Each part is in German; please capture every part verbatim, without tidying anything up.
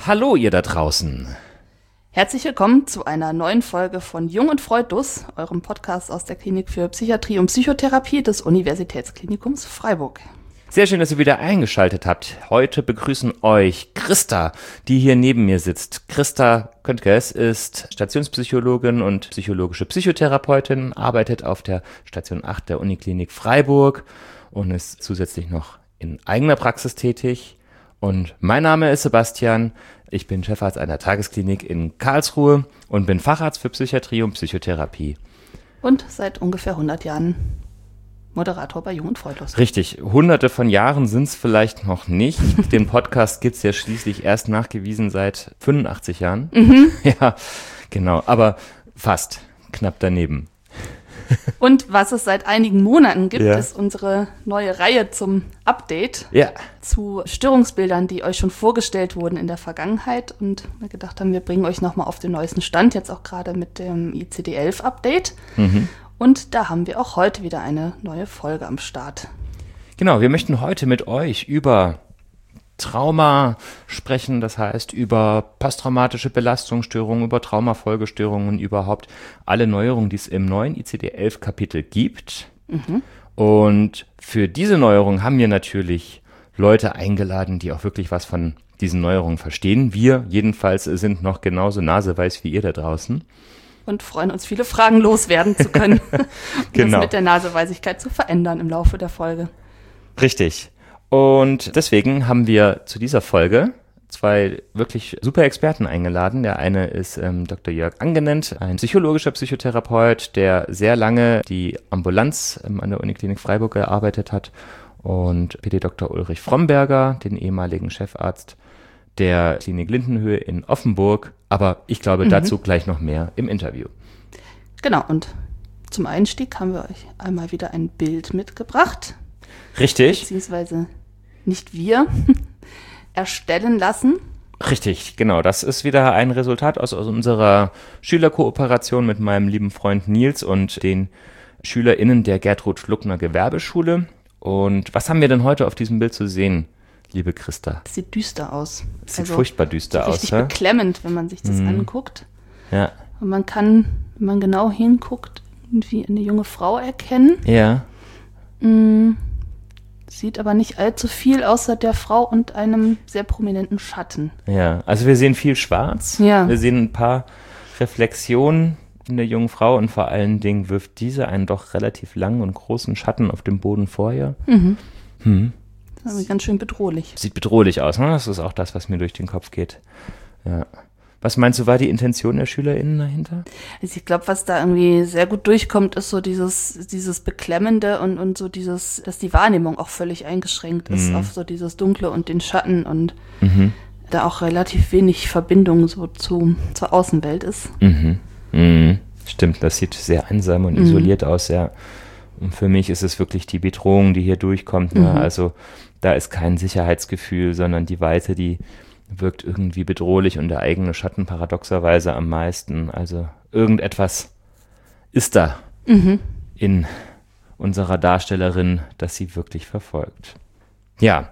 Hallo ihr da draußen. Herzlich willkommen zu einer neuen Folge von Jung und Freudlos, eurem Podcast aus der Klinik für Psychiatrie und Psychotherapie des Universitätsklinikums Freiburg. Sehr schön, dass ihr wieder eingeschaltet habt. Heute begrüßen euch Christa, die hier neben mir sitzt. Christa Köntges ist Stationspsychologin und psychologische Psychotherapeutin, arbeitet auf der Station acht der Uniklinik Freiburg und ist zusätzlich noch in eigener Praxis tätig. Und mein Name ist Sebastian. Ich bin Chefarzt einer Tagesklinik in Karlsruhe und bin Facharzt für Psychiatrie und Psychotherapie. Und seit ungefähr hundert Jahren Moderator bei Jung und Freudlos. Richtig, hunderte von Jahren sind es vielleicht noch nicht. Den Podcast gibt es ja schließlich erst nachgewiesen seit fünfundachtzig Jahren. Mhm. Ja, genau, aber fast, knapp daneben. Und was es seit einigen Monaten gibt, ja. ist unsere neue Reihe zum Update ja. zu Störungsbildern, die euch schon vorgestellt wurden in der Vergangenheit. Und wir gedacht haben, wir bringen euch nochmal auf den neuesten Stand, jetzt auch gerade mit dem I C D elf Update. Mhm. Und da haben wir auch heute wieder eine neue Folge am Start. Genau, wir möchten heute mit euch über Trauma sprechen, das heißt über posttraumatische Belastungsstörungen, über Traumafolgestörungen und überhaupt alle Neuerungen, die es im neuen I C D elf Kapitel gibt. Mhm. Und für diese Neuerungen haben wir natürlich Leute eingeladen, die auch wirklich was von diesen Neuerungen verstehen. Wir jedenfalls sind noch genauso naseweiß wie ihr da draußen. Und freuen uns, viele Fragen loswerden zu können, um genau. das mit der Naseweisigkeit zu verändern im Laufe der Folge. Richtig. Und deswegen haben wir zu dieser Folge zwei wirklich super Experten eingeladen. Der eine ist ähm, Doktor Jörg Angenent, ein psychologischer Psychotherapeut, der sehr lange die Ambulanz ähm, an der Uniklinik Freiburg gearbeitet hat. Und P D Doktor Ulrich Fromberger, den ehemaligen Chefarzt der Klinik Lindenhöhe in Offenburg. Aber ich glaube, mhm. dazu gleich noch mehr im Interview. Genau, und zum Einstieg haben wir euch einmal wieder ein Bild mitgebracht. Richtig. Beziehungsweise nicht wir erstellen lassen. Richtig, genau. Das ist wieder ein Resultat aus, aus unserer Schülerkooperation mit meinem lieben Freund Nils und den SchülerInnen der Gertrud Schluckner Gewerbeschule. Und was haben wir denn heute auf diesem Bild zu sehen, liebe Christa? Das sieht düster aus. Das sieht also furchtbar düster aus. Richtig beklemmend, wenn man sich das mhm. anguckt. Ja. Und man kann, wenn man genau hinguckt, irgendwie eine junge Frau erkennen. Ja. Mhm. Sieht aber nicht allzu viel außer der Frau und einem sehr prominenten Schatten. Ja, also wir sehen viel schwarz. Ja. Wir sehen ein paar Reflexionen in der jungen Frau und vor allen Dingen wirft diese einen doch relativ langen und großen Schatten auf dem Boden vor ihr. Mhm. Hm. Das ist ganz schön bedrohlich. Sieht bedrohlich aus, ne? Das ist auch das, was mir durch den Kopf geht. Ja. Was meinst du, war die Intention der SchülerInnen dahinter? Also ich glaube, was da irgendwie sehr gut durchkommt, ist so dieses, dieses Beklemmende und, und so dieses, dass die Wahrnehmung auch völlig eingeschränkt ist mhm. auf so dieses Dunkle und den Schatten und mhm. da auch relativ wenig Verbindung so zu, zur Außenwelt ist. Mhm. Mhm. Stimmt, das sieht sehr einsam und mhm. isoliert aus, ja. Und für mich ist es wirklich die Bedrohung, die hier durchkommt. Ne? Mhm. Also da ist kein Sicherheitsgefühl, sondern die Weite, die wirkt irgendwie bedrohlich und der eigene Schatten paradoxerweise am meisten. Also irgendetwas ist da mhm. in unserer Darstellerin, das sie wirklich verfolgt. Ja,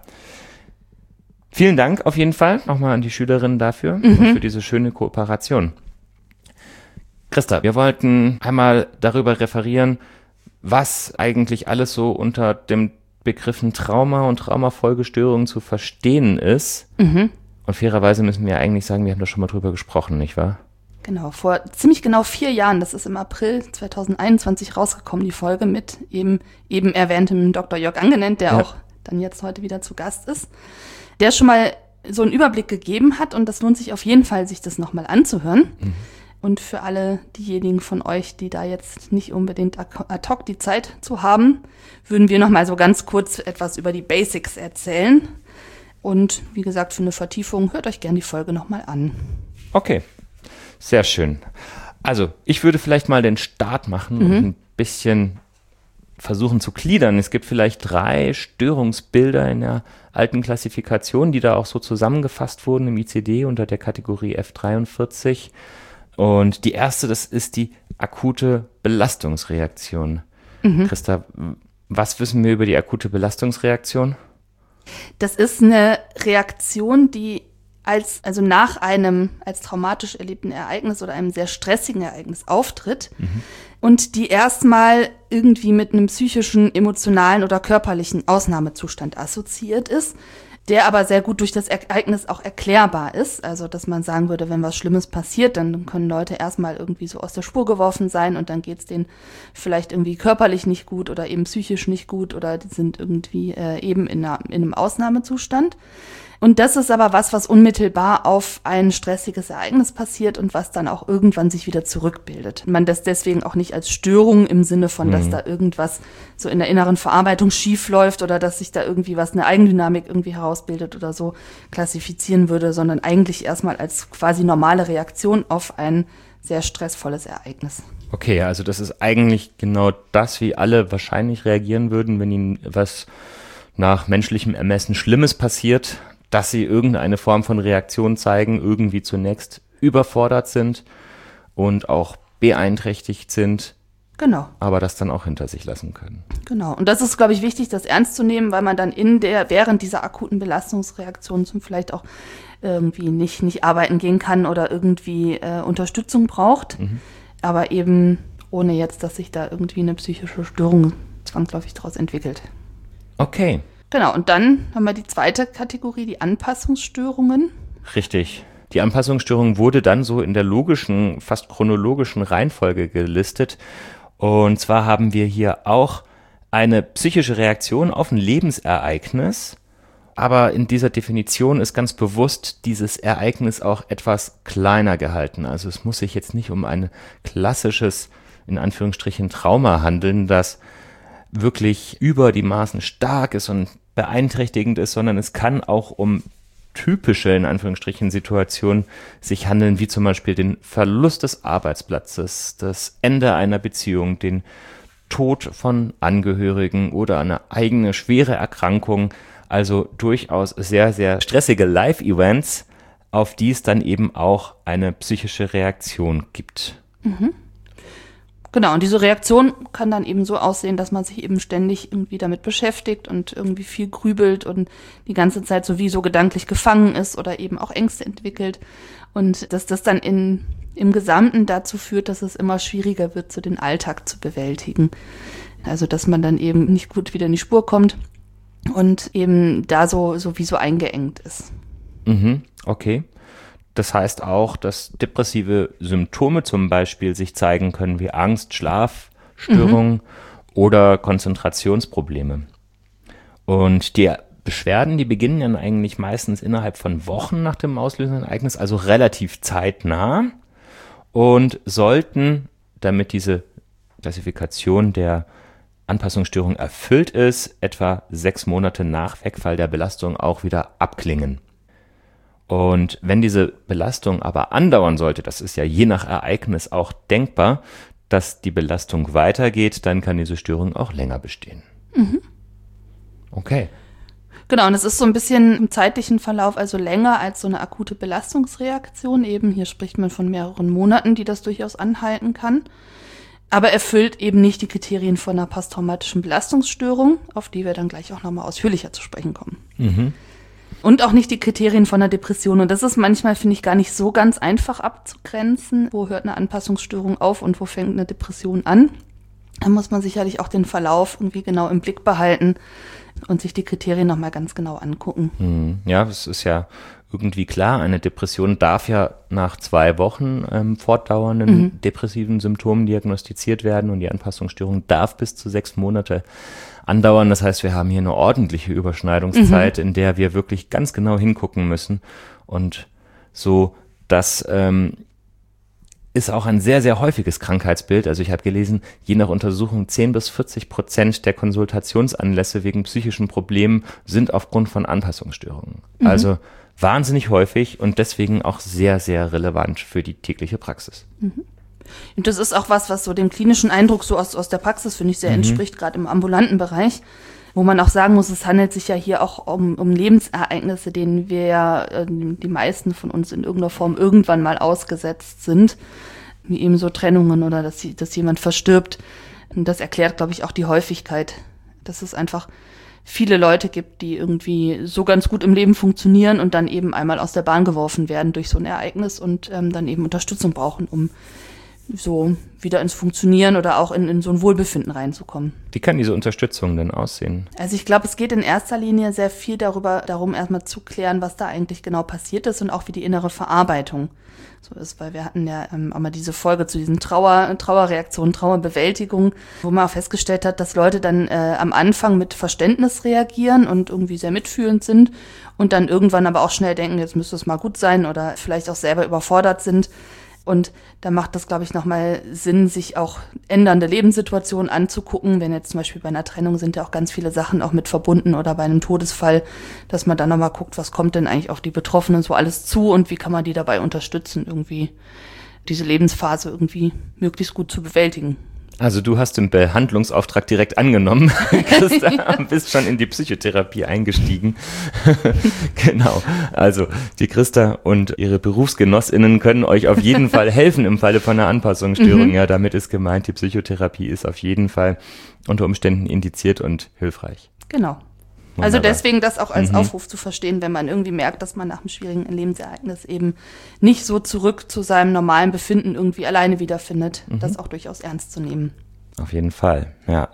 vielen Dank auf jeden Fall nochmal an die Schülerinnen dafür mhm. und für diese schöne Kooperation. Christa, wir wollten einmal darüber referieren, was eigentlich alles so unter dem Begriffen Trauma und Traumafolgestörungen zu verstehen ist. Mhm. Und fairerweise müssen wir eigentlich sagen, wir haben da schon mal drüber gesprochen, nicht wahr? Genau, vor ziemlich genau vier Jahren, das ist im April zweitausendeinundzwanzig rausgekommen, die Folge mit eben, eben erwähntem Doktor Jörg Angenent, der ja. auch dann jetzt heute wieder zu Gast ist, der schon mal so einen Überblick gegeben hat und das lohnt sich auf jeden Fall, sich das nochmal anzuhören. Mhm. Und für alle diejenigen von euch, die da jetzt nicht unbedingt ad hoc die Zeit zu haben, würden wir nochmal so ganz kurz etwas über die Basics erzählen. Und wie gesagt, für eine Vertiefung hört euch gerne die Folge nochmal an. Okay, sehr schön. Also ich würde vielleicht mal den Start machen mhm. und ein bisschen versuchen zu gliedern. Es gibt vielleicht drei Störungsbilder in der alten Klassifikation, die da auch so zusammengefasst wurden im I C D unter der Kategorie F dreiundvierzig. Und die erste, das ist die akute Belastungsreaktion. Mhm. Christa, was wissen wir über die akute Belastungsreaktion? Das ist eine Reaktion, die als also nach einem als traumatisch erlebten Ereignis oder einem sehr stressigen Ereignis auftritt mhm. und die erstmal irgendwie mit einem psychischen, emotionalen oder körperlichen Ausnahmezustand assoziiert ist, der aber sehr gut durch das Ereignis auch erklärbar ist. Also, dass man sagen würde, wenn was Schlimmes passiert, dann können Leute erstmal irgendwie so aus der Spur geworfen sein und dann geht's denen vielleicht irgendwie körperlich nicht gut oder eben psychisch nicht gut oder die sind irgendwie äh, eben in, einer, in einem Ausnahmezustand. Und das ist aber was, was unmittelbar auf ein stressiges Ereignis passiert und was dann auch irgendwann sich wieder zurückbildet. Man das deswegen auch nicht als Störung im Sinne von, mhm. dass da irgendwas so in der inneren Verarbeitung schief läuft oder dass sich da irgendwie was, eine Eigendynamik irgendwie herausbildet oder so klassifizieren würde, sondern eigentlich erstmal als quasi normale Reaktion auf ein sehr stressvolles Ereignis. Okay, also das ist eigentlich genau das, wie alle wahrscheinlich reagieren würden, wenn ihnen was nach menschlichem Ermessen Schlimmes passiert, dass sie irgendeine Form von Reaktion zeigen, irgendwie zunächst überfordert sind und auch beeinträchtigt sind. Genau. Aber das dann auch hinter sich lassen können. Genau. Und das ist, glaube ich, wichtig, das ernst zu nehmen, weil man dann in der, während dieser akuten Belastungsreaktion zum vielleicht auch irgendwie nicht, nicht arbeiten gehen kann oder irgendwie äh, Unterstützung braucht. Mhm. Aber eben ohne jetzt, dass sich da irgendwie eine psychische Störung zwangsläufig daraus entwickelt. Okay. Genau, und dann haben wir die zweite Kategorie, die Anpassungsstörungen. Richtig. Die Anpassungsstörung wurde dann so in der logischen, fast chronologischen Reihenfolge gelistet. Und zwar haben wir hier auch eine psychische Reaktion auf ein Lebensereignis. Aber in dieser Definition ist ganz bewusst dieses Ereignis auch etwas kleiner gehalten. Also es muss sich jetzt nicht um ein klassisches, in Anführungsstrichen, Trauma handeln, das wirklich über die Maßen stark ist und beeinträchtigend ist, sondern es kann auch um typische, in Anführungsstrichen, Situationen sich handeln, wie zum Beispiel den Verlust des Arbeitsplatzes, das Ende einer Beziehung, den Tod von Angehörigen oder eine eigene schwere Erkrankung, also durchaus sehr, sehr stressige Live-Events, auf die es dann eben auch eine psychische Reaktion gibt. Mhm. Genau, und diese Reaktion kann dann eben so aussehen, dass man sich eben ständig irgendwie damit beschäftigt und irgendwie viel grübelt und die ganze Zeit sowieso gedanklich gefangen ist oder eben auch Ängste entwickelt und dass das dann in, im Gesamten dazu führt, dass es immer schwieriger wird, so den Alltag zu bewältigen. Also, dass man dann eben nicht gut wieder in die Spur kommt und eben da so sowieso eingeengt ist. Mhm, okay. Das heißt auch, dass depressive Symptome zum Beispiel sich zeigen können wie Angst, Schlafstörungen mhm. oder Konzentrationsprobleme. Und die Beschwerden, die beginnen dann eigentlich meistens innerhalb von Wochen nach dem auslösenden Ereignis, also relativ zeitnah und sollten, damit diese Klassifikation der Anpassungsstörung erfüllt ist, etwa sechs Monate nach Wegfall der Belastung auch wieder abklingen. Und wenn diese Belastung aber andauern sollte, das ist ja je nach Ereignis auch denkbar, dass die Belastung weitergeht, dann kann diese Störung auch länger bestehen. Mhm. Okay. Genau, und es ist so ein bisschen im zeitlichen Verlauf, also länger als so eine akute Belastungsreaktion. Eben hier spricht man von mehreren Monaten, die das durchaus anhalten kann. Aber erfüllt eben nicht die Kriterien von einer posttraumatischen Belastungsstörung, auf die wir dann gleich auch nochmal ausführlicher zu sprechen kommen. Mhm. Und auch nicht die Kriterien von einer Depression. Und das ist manchmal, finde ich, gar nicht so ganz einfach abzugrenzen. Wo hört eine Anpassungsstörung auf und wo fängt eine Depression an? Da muss man sicherlich auch den Verlauf irgendwie genau im Blick behalten und sich die Kriterien nochmal ganz genau angucken. Ja, das ist ja irgendwie klar. Eine Depression darf ja nach zwei Wochen ähm, fortdauernden mhm. depressiven Symptomen diagnostiziert werden und die Anpassungsstörung darf bis zu sechs Monate andauern. Das heißt, wir haben hier eine ordentliche Überschneidungszeit, mhm. in der wir wirklich ganz genau hingucken müssen. Und so, das ähm, ist auch ein sehr, sehr häufiges Krankheitsbild. Also ich habe gelesen, je nach Untersuchung zehn bis vierzig Prozent der Konsultationsanlässe wegen psychischen Problemen sind aufgrund von Anpassungsstörungen. Mhm. Also wahnsinnig häufig und deswegen auch sehr, sehr relevant für die tägliche Praxis. Mhm. Und das ist auch was, was so dem klinischen Eindruck so aus, aus der Praxis, finde ich, sehr mhm. entspricht, gerade im ambulanten Bereich, wo man auch sagen muss, es handelt sich ja hier auch um, um Lebensereignisse, denen wir ja, äh, die meisten von uns in irgendeiner Form irgendwann mal ausgesetzt sind, wie eben so Trennungen oder dass, dass jemand verstirbt. Und das erklärt, glaube ich, auch die Häufigkeit. Das ist einfach viele Leute gibt, die irgendwie so ganz gut im Leben funktionieren und dann eben einmal aus der Bahn geworfen werden durch so ein Ereignis und ähm, dann eben Unterstützung brauchen, um so wieder ins Funktionieren oder auch in, in so ein Wohlbefinden reinzukommen. Wie kann diese Unterstützung denn aussehen? Also ich glaube, es geht in erster Linie sehr viel darüber, darum, erstmal zu klären, was da eigentlich genau passiert ist und auch wie die innere Verarbeitung so ist, weil wir hatten ja ähm, auch mal diese Folge zu diesen Trauer, Trauerreaktionen, Trauerbewältigung, wo man auch festgestellt hat, dass Leute dann äh, am Anfang mit Verständnis reagieren und irgendwie sehr mitfühlend sind und dann irgendwann aber auch schnell denken, jetzt müsste es mal gut sein oder vielleicht auch selber überfordert sind. Und da macht das, glaube ich, nochmal Sinn, sich auch ändernde Lebenssituationen anzugucken. Wenn jetzt zum Beispiel bei einer Trennung sind ja auch ganz viele Sachen auch mit verbunden oder bei einem Todesfall, dass man dann nochmal guckt, was kommt denn eigentlich auf die Betroffenen so alles zu und wie kann man die dabei unterstützen, irgendwie diese Lebensphase irgendwie möglichst gut zu bewältigen. Also du hast den Behandlungsauftrag direkt angenommen, Christa, ja. Bist schon in die Psychotherapie eingestiegen. Genau, also die Christa und ihre BerufsgenossInnen können euch auf jeden Fall helfen im Falle von einer Anpassungsstörung. Mhm. Ja, damit ist gemeint, die Psychotherapie ist auf jeden Fall unter Umständen indiziert und hilfreich. Genau. Wunderbar. Also deswegen das auch als mhm. Aufruf zu verstehen, wenn man irgendwie merkt, dass man nach einem schwierigen Lebensereignis eben nicht so zurück zu seinem normalen Befinden irgendwie alleine wiederfindet, mhm. das auch durchaus ernst zu nehmen. Auf jeden Fall, ja.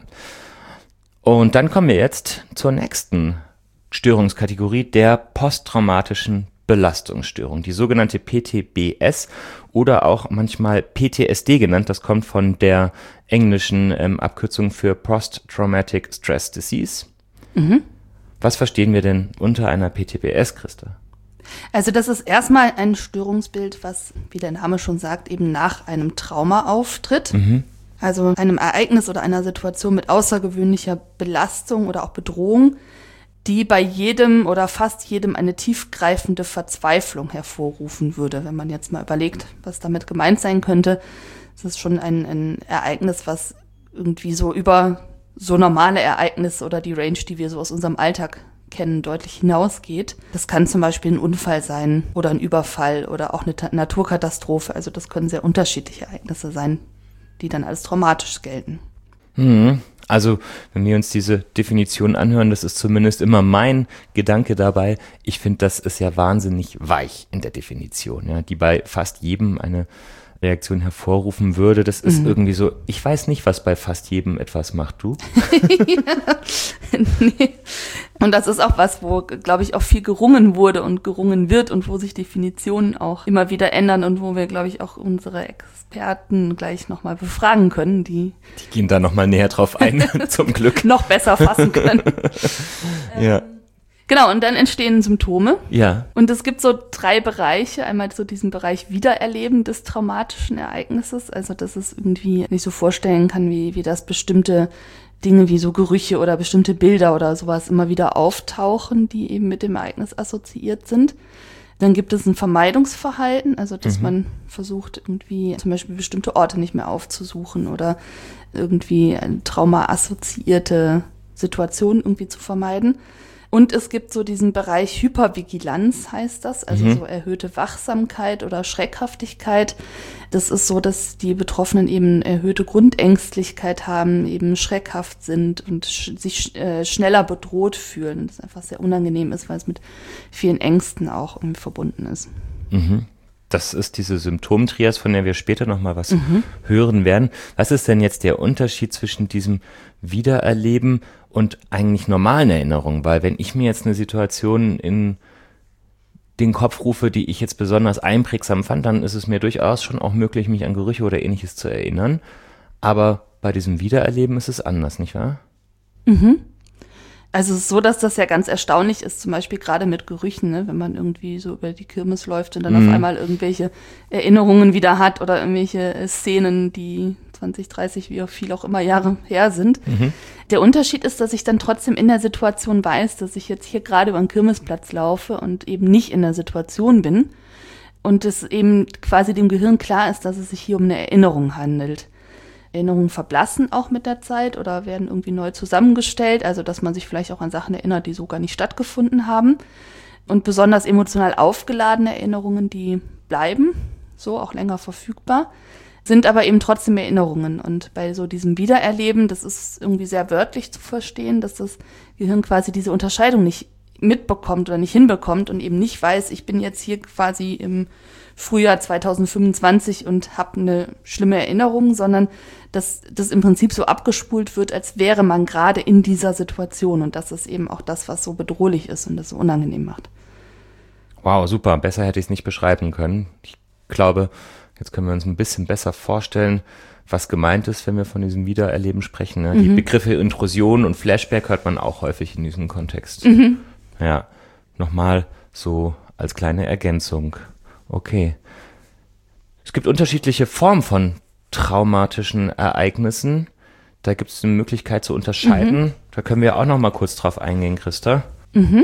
Und dann kommen wir jetzt zur nächsten Störungskategorie, der posttraumatischen Belastungsstörung, die sogenannte P T B S oder auch manchmal P T S D genannt. Das kommt von der englischen ähm, Abkürzung für Post-Traumatic Stress Disease. Mhm. Was verstehen wir denn unter einer P T B S, Christa? Also das ist erstmal ein Störungsbild, was, wie der Name schon sagt, eben nach einem Trauma auftritt. Mhm. Also einem Ereignis oder einer Situation mit außergewöhnlicher Belastung oder auch Bedrohung, die bei jedem oder fast jedem eine tiefgreifende Verzweiflung hervorrufen würde. Wenn man jetzt mal überlegt, was damit gemeint sein könnte, das ist schon ein, ein Ereignis, was irgendwie so über so normale Ereignisse oder die Range, die wir so aus unserem Alltag kennen, deutlich hinausgeht. Das kann zum Beispiel ein Unfall sein oder ein Überfall oder auch eine Ta- Naturkatastrophe. Also das können sehr unterschiedliche Ereignisse sein, die dann als traumatisch gelten. Hm. Also, wenn wir uns diese Definition anhören, das ist zumindest immer mein Gedanke dabei. Ich finde, das ist ja wahnsinnig weich in der Definition, ja, die bei fast jedem eine Reaktion hervorrufen würde. Das ist mhm. irgendwie so, ich weiß nicht, was bei fast jedem etwas macht, du? Ja, nee. Und das ist auch was, wo, glaube ich, auch viel gerungen wurde und gerungen wird und wo sich Definitionen auch immer wieder ändern und wo wir, glaube ich, auch unsere Experten gleich nochmal befragen können, die Die gehen da nochmal näher drauf ein, zum Glück. noch besser fassen können. Ja. ähm, Genau, und dann entstehen Symptome. Ja. Und es gibt so drei Bereiche. Einmal so diesen Bereich Wiedererleben des traumatischen Ereignisses. Also, dass es irgendwie nicht so vorstellen kann, wie, wie das bestimmte Dinge wie so Gerüche oder bestimmte Bilder oder sowas immer wieder auftauchen, die eben mit dem Ereignis assoziiert sind. Dann gibt es ein Vermeidungsverhalten, also dass mhm. man versucht, irgendwie zum Beispiel bestimmte Orte nicht mehr aufzusuchen oder irgendwie eine traumaassoziierte Situation irgendwie zu vermeiden. Und es gibt so diesen Bereich Hypervigilanz, heißt das, also mhm. so erhöhte Wachsamkeit oder Schreckhaftigkeit. Das ist so, dass die Betroffenen eben erhöhte Grundängstlichkeit haben, eben schreckhaft sind und sch- sich äh, schneller bedroht fühlen. Und das einfach sehr unangenehm ist, weil es mit vielen Ängsten auch irgendwie verbunden ist. Mhm. Das ist diese Symptomtrias, von der wir später nochmal was mhm. hören werden. Was ist denn jetzt der Unterschied zwischen diesem Wiedererleben und eigentlich normalen Erinnerungen? Weil wenn ich mir jetzt eine Situation in den Kopf rufe, die ich jetzt besonders einprägsam fand, dann ist es mir durchaus schon auch möglich, mich an Gerüche oder Ähnliches zu erinnern. Aber bei diesem Wiedererleben ist es anders, nicht wahr? Mhm. Also es ist so, dass das ja ganz erstaunlich ist, zum Beispiel gerade mit Gerüchen, ne? Wenn man irgendwie so über die Kirmes läuft und dann mhm. auf einmal irgendwelche Erinnerungen wieder hat oder irgendwelche Szenen, die zwanzig, dreißig, wie auch viel auch immer Jahre her sind. Mhm. Der Unterschied ist, dass ich dann trotzdem in der Situation weiß, dass ich jetzt hier gerade über den Kirmesplatz laufe und eben nicht in der Situation bin und es eben quasi dem Gehirn klar ist, dass es sich hier um eine Erinnerung handelt. Erinnerungen verblassen auch mit der Zeit oder werden irgendwie neu zusammengestellt, also dass man sich vielleicht auch an Sachen erinnert, die so gar nicht stattgefunden haben. Und besonders emotional aufgeladene Erinnerungen, die bleiben, so auch länger verfügbar. sind aber eben trotzdem Erinnerungen. Und bei so diesem Wiedererleben, das ist irgendwie sehr wörtlich zu verstehen, dass das Gehirn quasi diese Unterscheidung nicht mitbekommt oder nicht hinbekommt und eben nicht weiß, ich bin jetzt hier quasi im Frühjahr zweitausendfünfundzwanzig und habe eine schlimme Erinnerung, sondern dass das im Prinzip so abgespult wird, als wäre man gerade in dieser Situation. Und das ist eben auch das, was so bedrohlich ist und das so unangenehm macht. Wow, super. Besser hätte ich es nicht beschreiben können. Ich glaube, jetzt können wir uns ein bisschen besser vorstellen, was gemeint ist, wenn wir von diesem Wiedererleben sprechen. Ne? Mhm. Die Begriffe Intrusion und Flashback hört man auch häufig in diesem Kontext. Mhm. Ja, nochmal so als kleine Ergänzung. Okay. Es gibt unterschiedliche Formen von traumatischen Ereignissen. Da gibt es eine Möglichkeit zu unterscheiden. Mhm. Da können wir auch noch mal kurz drauf eingehen, Christa. Mhm.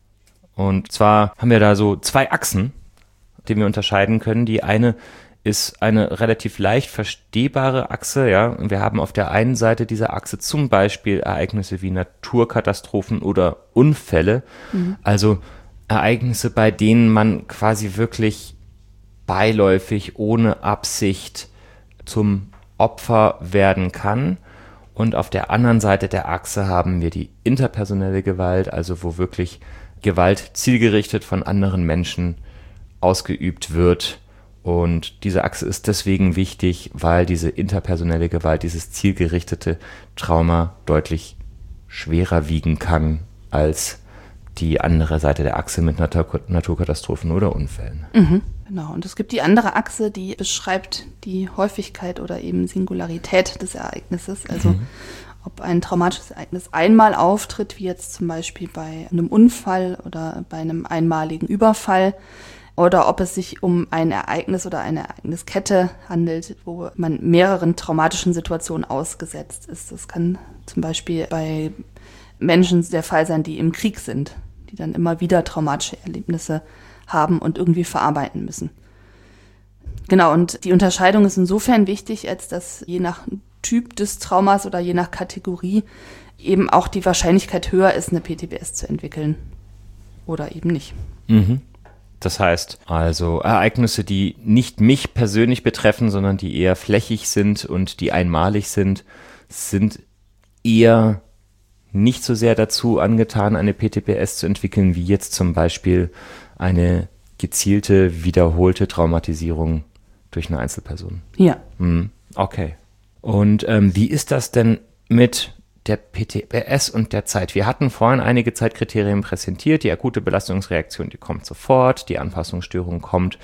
Und zwar haben wir da so zwei Achsen, die wir unterscheiden können. Die eine ist eine relativ leicht verstehbare Achse, ja. Und wir haben auf der einen Seite dieser Achse zum Beispiel Ereignisse wie Naturkatastrophen oder Unfälle. Mhm. Also Ereignisse, bei denen man quasi wirklich beiläufig, ohne Absicht zum Opfer werden kann. Und auf der anderen Seite der Achse haben wir die interpersonelle Gewalt, also wo wirklich Gewalt zielgerichtet von anderen Menschen ausgeübt wird. Und diese Achse ist deswegen wichtig, weil diese interpersonelle Gewalt, dieses zielgerichtete Trauma deutlich schwerer wiegen kann als die andere Seite der Achse mit Natur- Naturkatastrophen oder Unfällen. Mhm, genau. Und es gibt die andere Achse, die beschreibt die Häufigkeit oder eben Singularität des Ereignisses. Also mhm. ob ein traumatisches Ereignis einmal auftritt, wie jetzt zum Beispiel bei einem Unfall oder bei einem einmaligen Überfall, oder ob es sich um ein Ereignis oder eine Ereigniskette handelt, wo man mehreren traumatischen Situationen ausgesetzt ist. Das kann zum Beispiel bei Menschen der Fall sein, die im Krieg sind, die dann immer wieder traumatische Erlebnisse haben und irgendwie verarbeiten müssen. Genau, und die Unterscheidung ist insofern wichtig, als dass je nach Typ des Traumas oder je nach Kategorie eben auch die Wahrscheinlichkeit höher ist, eine P T B S zu entwickeln oder eben nicht. Mhm. Das heißt also Ereignisse, die nicht mich persönlich betreffen, sondern die eher flächig sind und die einmalig sind, sind eher nicht so sehr dazu angetan, eine P T B S zu entwickeln, wie jetzt zum Beispiel eine gezielte, wiederholte Traumatisierung durch eine Einzelperson. Ja. Hm, okay. Und ähm, wie ist das denn mit der P T B S und der Zeit? Wir hatten vorhin einige Zeitkriterien präsentiert. Die akute Belastungsreaktion, die kommt sofort. Die Anpassungsstörung kommt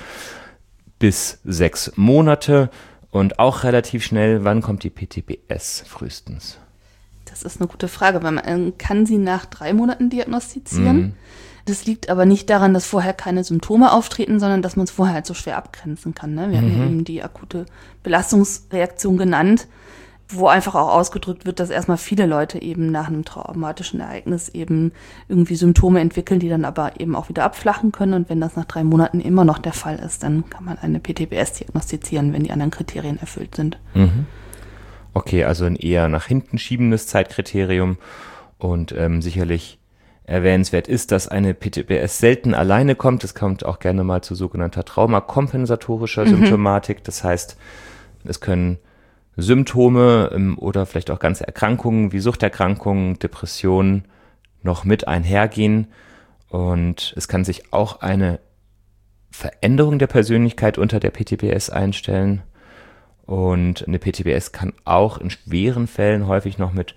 bis sechs Monate und auch relativ schnell. Wann kommt die P T B S frühestens? Das ist eine gute Frage, weil man kann sie nach drei Monaten diagnostizieren. Mhm. Das liegt aber nicht daran, dass vorher keine Symptome auftreten, sondern dass man es vorher halt so schwer abgrenzen kann. Ne? Wir mhm. haben ja eben die akute Belastungsreaktion genannt, wo einfach auch ausgedrückt wird, dass erstmal viele Leute eben nach einem traumatischen Ereignis eben irgendwie Symptome entwickeln, die dann aber eben auch wieder abflachen können. Und wenn das nach drei Monaten immer noch der Fall ist, dann kann man eine P T B S diagnostizieren, wenn die anderen Kriterien erfüllt sind. Mhm. Okay, also ein eher nach hinten schiebendes Zeitkriterium. Und ähm, sicherlich erwähnenswert ist, dass eine P T B S selten alleine kommt. Es kommt auch gerne mal zu sogenannter traumakompensatorischer mhm. Symptomatik. Das heißt, es können Symptome ähm, oder vielleicht auch ganze Erkrankungen wie Suchterkrankungen, Depressionen noch mit einhergehen. Und es kann sich auch eine Veränderung der Persönlichkeit unter der P T B S einstellen. Und eine P T B S kann auch in schweren Fällen häufig noch mit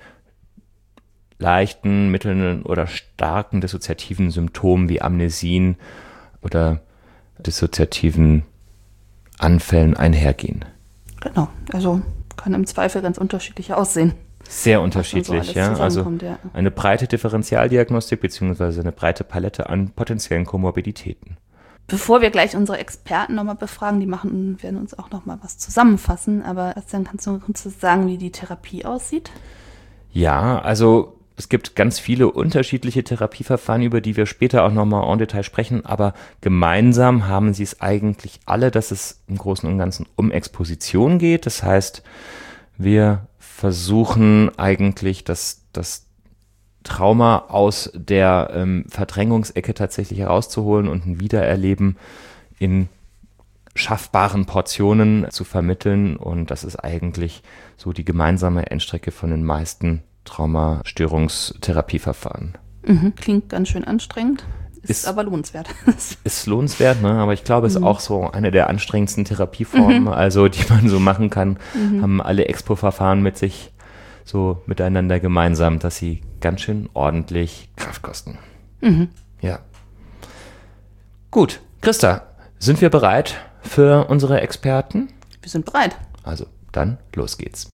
leichten, mittelnden oder starken dissoziativen Symptomen wie Amnesien oder dissoziativen Anfällen einhergehen. Genau, also kann im Zweifel ganz unterschiedlich aussehen. Sehr unterschiedlich, so ja. Also ja. Eine breite Differentialdiagnostik beziehungsweise eine breite Palette an potenziellen Komorbiditäten. Bevor wir gleich unsere Experten nochmal befragen, die machen, werden uns auch nochmal was zusammenfassen, aber Bastian, kannst du uns sagen, wie die Therapie aussieht? Ja, also es gibt ganz viele unterschiedliche Therapieverfahren, über die wir später auch nochmal en Detail sprechen, aber gemeinsam haben sie es eigentlich alle, dass es im Großen und Ganzen um Exposition geht. Das heißt, wir versuchen eigentlich, dass das Trauma aus der ähm, Verdrängungsecke tatsächlich herauszuholen und ein Wiedererleben in schaffbaren Portionen zu vermitteln. Und das ist eigentlich so die gemeinsame Endstrecke von den meisten Traumastörungstherapieverfahren. Mhm, klingt ganz schön anstrengend, ist, ist aber lohnenswert. Ist lohnenswert, ne? Aber ich glaube, es ist Mhm. auch so eine der anstrengendsten Therapieformen, Mhm. also die man so machen kann, Mhm. haben alle Expo-Verfahren mit sich so miteinander gemeinsam, dass sie ganz schön ordentlich Kraft kosten. Mhm. Ja. Gut, Christa, sind wir bereit für unsere Experten? Wir sind bereit. Also, dann los geht's.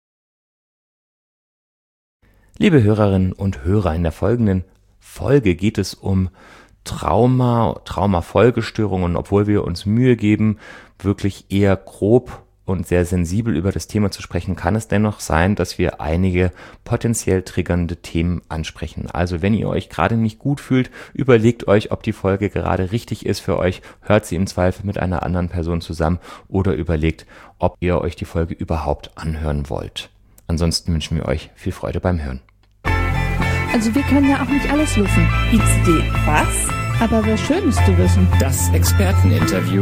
Liebe Hörerinnen und Hörer, in der folgenden Folge geht es um Trauma, Traumafolgestörungen. Obwohl wir uns Mühe geben, wirklich eher grob und sehr sensibel über das Thema zu sprechen, kann es dennoch sein, dass wir einige potenziell triggernde Themen ansprechen. Also wenn ihr euch gerade nicht gut fühlt, überlegt euch, ob die Folge gerade richtig ist für euch, hört sie im Zweifel mit einer anderen Person zusammen oder überlegt, ob ihr euch die Folge überhaupt anhören wollt. Ansonsten wünschen wir euch viel Freude beim Hören. Also wir können ja auch nicht alles wissen. I C D, was? Aber wäre schön, es zu wissen. Das Experteninterview.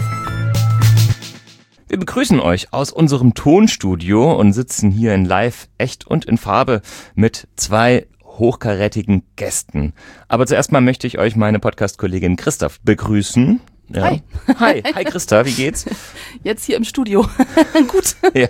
Wir begrüßen euch aus unserem Tonstudio und sitzen hier in Live, echt und in Farbe mit zwei hochkarätigen Gästen. Aber zuerst mal möchte ich euch meine Podcast-Kollegin Christa begrüßen. Ja. Hi. Hi, hi Christa, wie geht's? Jetzt hier im Studio. Gut. Ja.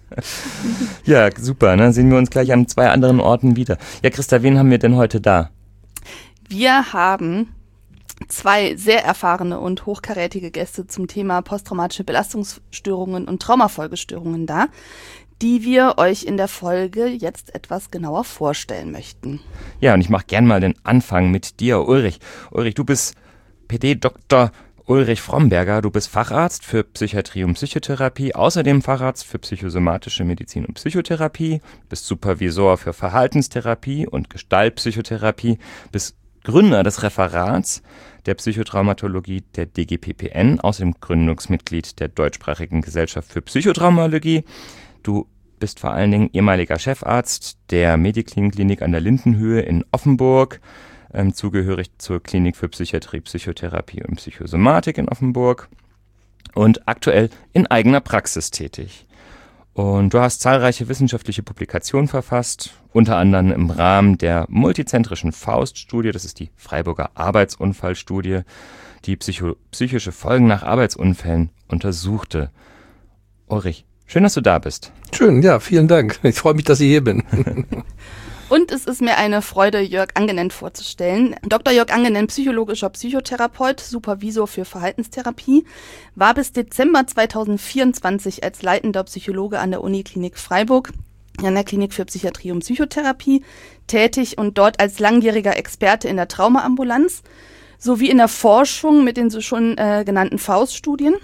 Ja, super, ne? Sehen wir uns gleich an zwei anderen Orten wieder. Ja, Christa, wen haben wir denn heute da? Wir haben zwei sehr erfahrene und hochkarätige Gäste zum Thema posttraumatische Belastungsstörungen und Traumafolgestörungen da, die wir euch in der Folge jetzt etwas genauer vorstellen möchten. Ja, und ich mache gern mal den Anfang mit dir, Ulrich. Ulrich, du bist P D Doktor Ulrich Fromberger, du bist Facharzt für Psychiatrie und Psychotherapie, außerdem Facharzt für psychosomatische Medizin und Psychotherapie, bist Supervisor für Verhaltenstherapie und Gestaltpsychotherapie, bist Gründer des Referats der Psychotraumatologie der D G P P N, außerdem Gründungsmitglied der Deutschsprachigen Gesellschaft für Psychotraumatologie. Du bist vor allen Dingen ehemaliger Chefarzt der Mediklinik an der Lindenhöhe in Offenburg, ähm, zugehörig zur Klinik für Psychiatrie, Psychotherapie und Psychosomatik in Offenburg und aktuell in eigener Praxis tätig. Und du hast zahlreiche wissenschaftliche Publikationen verfasst, unter anderem im Rahmen der multizentrischen Faust-Studie, das ist die Freiburger Arbeitsunfallstudie, die psycho- psychische Folgen nach Arbeitsunfällen untersuchte. Ulrich, schön, dass du da bist. Schön, ja, vielen Dank. Ich freue mich, dass ich hier bin. Und es ist mir eine Freude, Jörg Angenent vorzustellen. Doktor Jörg Angenent, psychologischer Psychotherapeut, Supervisor für Verhaltenstherapie, war bis Dezember zweitausendvierundzwanzig als leitender Psychologe an der Uniklinik Freiburg, an der Klinik für Psychiatrie und Psychotherapie, tätig und dort als langjähriger Experte in der Traumaambulanz sowie in der Forschung mit den so schon äh, genannten Faust-Studien.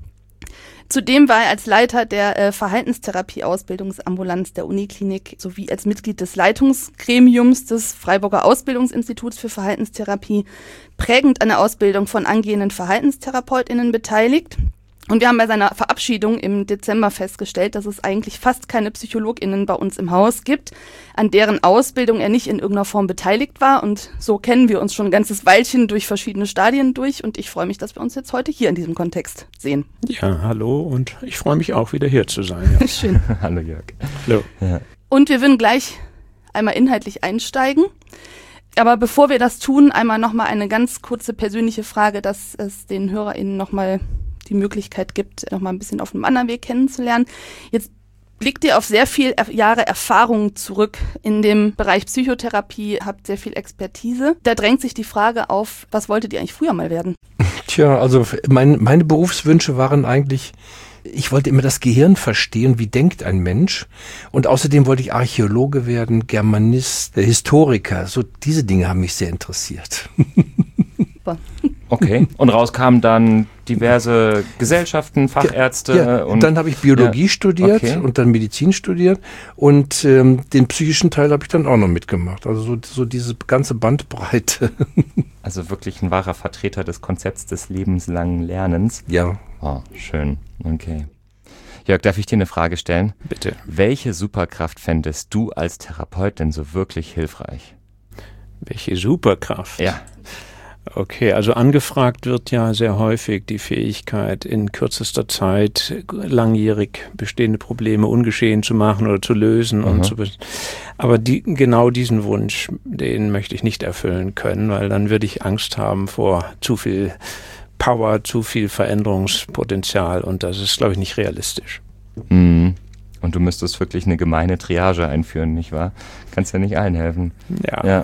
Zudem war er als Leiter der äh, Verhaltenstherapie-Ausbildungsambulanz der Uniklinik sowie als Mitglied des Leitungsgremiums des Freiburger Ausbildungsinstituts für Verhaltenstherapie prägend an der Ausbildung von angehenden VerhaltenstherapeutInnen beteiligt. Und wir haben bei seiner Verabschiedung im Dezember festgestellt, dass es eigentlich fast keine PsychologInnen bei uns im Haus gibt, an deren Ausbildung er nicht in irgendeiner Form beteiligt war. Und so kennen wir uns schon ein ganzes Weilchen durch verschiedene Stadien durch. Und ich freue mich, dass wir uns jetzt heute hier in diesem Kontext sehen. Ja, hallo und ich freue mich auch wieder hier zu sein. Ja. Schön. Hallo Jörg. Hallo. Ja. Und wir würden gleich einmal inhaltlich einsteigen. Aber bevor wir das tun, einmal nochmal eine ganz kurze persönliche Frage, dass es den HörerInnen nochmal die Möglichkeit gibt, noch mal ein bisschen auf einem anderen Weg kennenzulernen. Jetzt blickt ihr auf sehr viele Jahre Erfahrung zurück in dem Bereich Psychotherapie, habt sehr viel Expertise. Da drängt sich die Frage auf, was wolltet ihr eigentlich früher mal werden? Tja, also mein, meine Berufswünsche waren eigentlich, ich wollte immer das Gehirn verstehen, wie denkt ein Mensch. Und außerdem wollte ich Archäologe werden, Germanist, Historiker. So diese Dinge haben mich sehr interessiert. Super. Okay, und raus kamen dann diverse Gesellschaften, Fachärzte. Ja, und dann habe ich Biologie ja, studiert okay. und dann Medizin studiert und ähm, den psychischen Teil habe ich dann auch noch mitgemacht. Also so, so diese ganze Bandbreite. Also wirklich ein wahrer Vertreter des Konzepts des lebenslangen Lernens. Ja. Oh, schön. Okay. Jörg, darf ich dir eine Frage stellen? Bitte. Welche Superkraft fändest du als Therapeut denn so wirklich hilfreich? Welche Superkraft? Ja. Okay, also angefragt wird ja sehr häufig die Fähigkeit, in kürzester Zeit langjährig bestehende Probleme ungeschehen zu machen oder zu lösen. Und zu be- Aber die, genau diesen Wunsch, den möchte ich nicht erfüllen können, weil dann würde ich Angst haben vor zu viel Power, zu viel Veränderungspotenzial und das ist, glaube ich, nicht realistisch. Mhm. Und du müsstest wirklich eine gemeine Triage einführen, nicht wahr? Kannst ja nicht allen helfen. Ja. ja.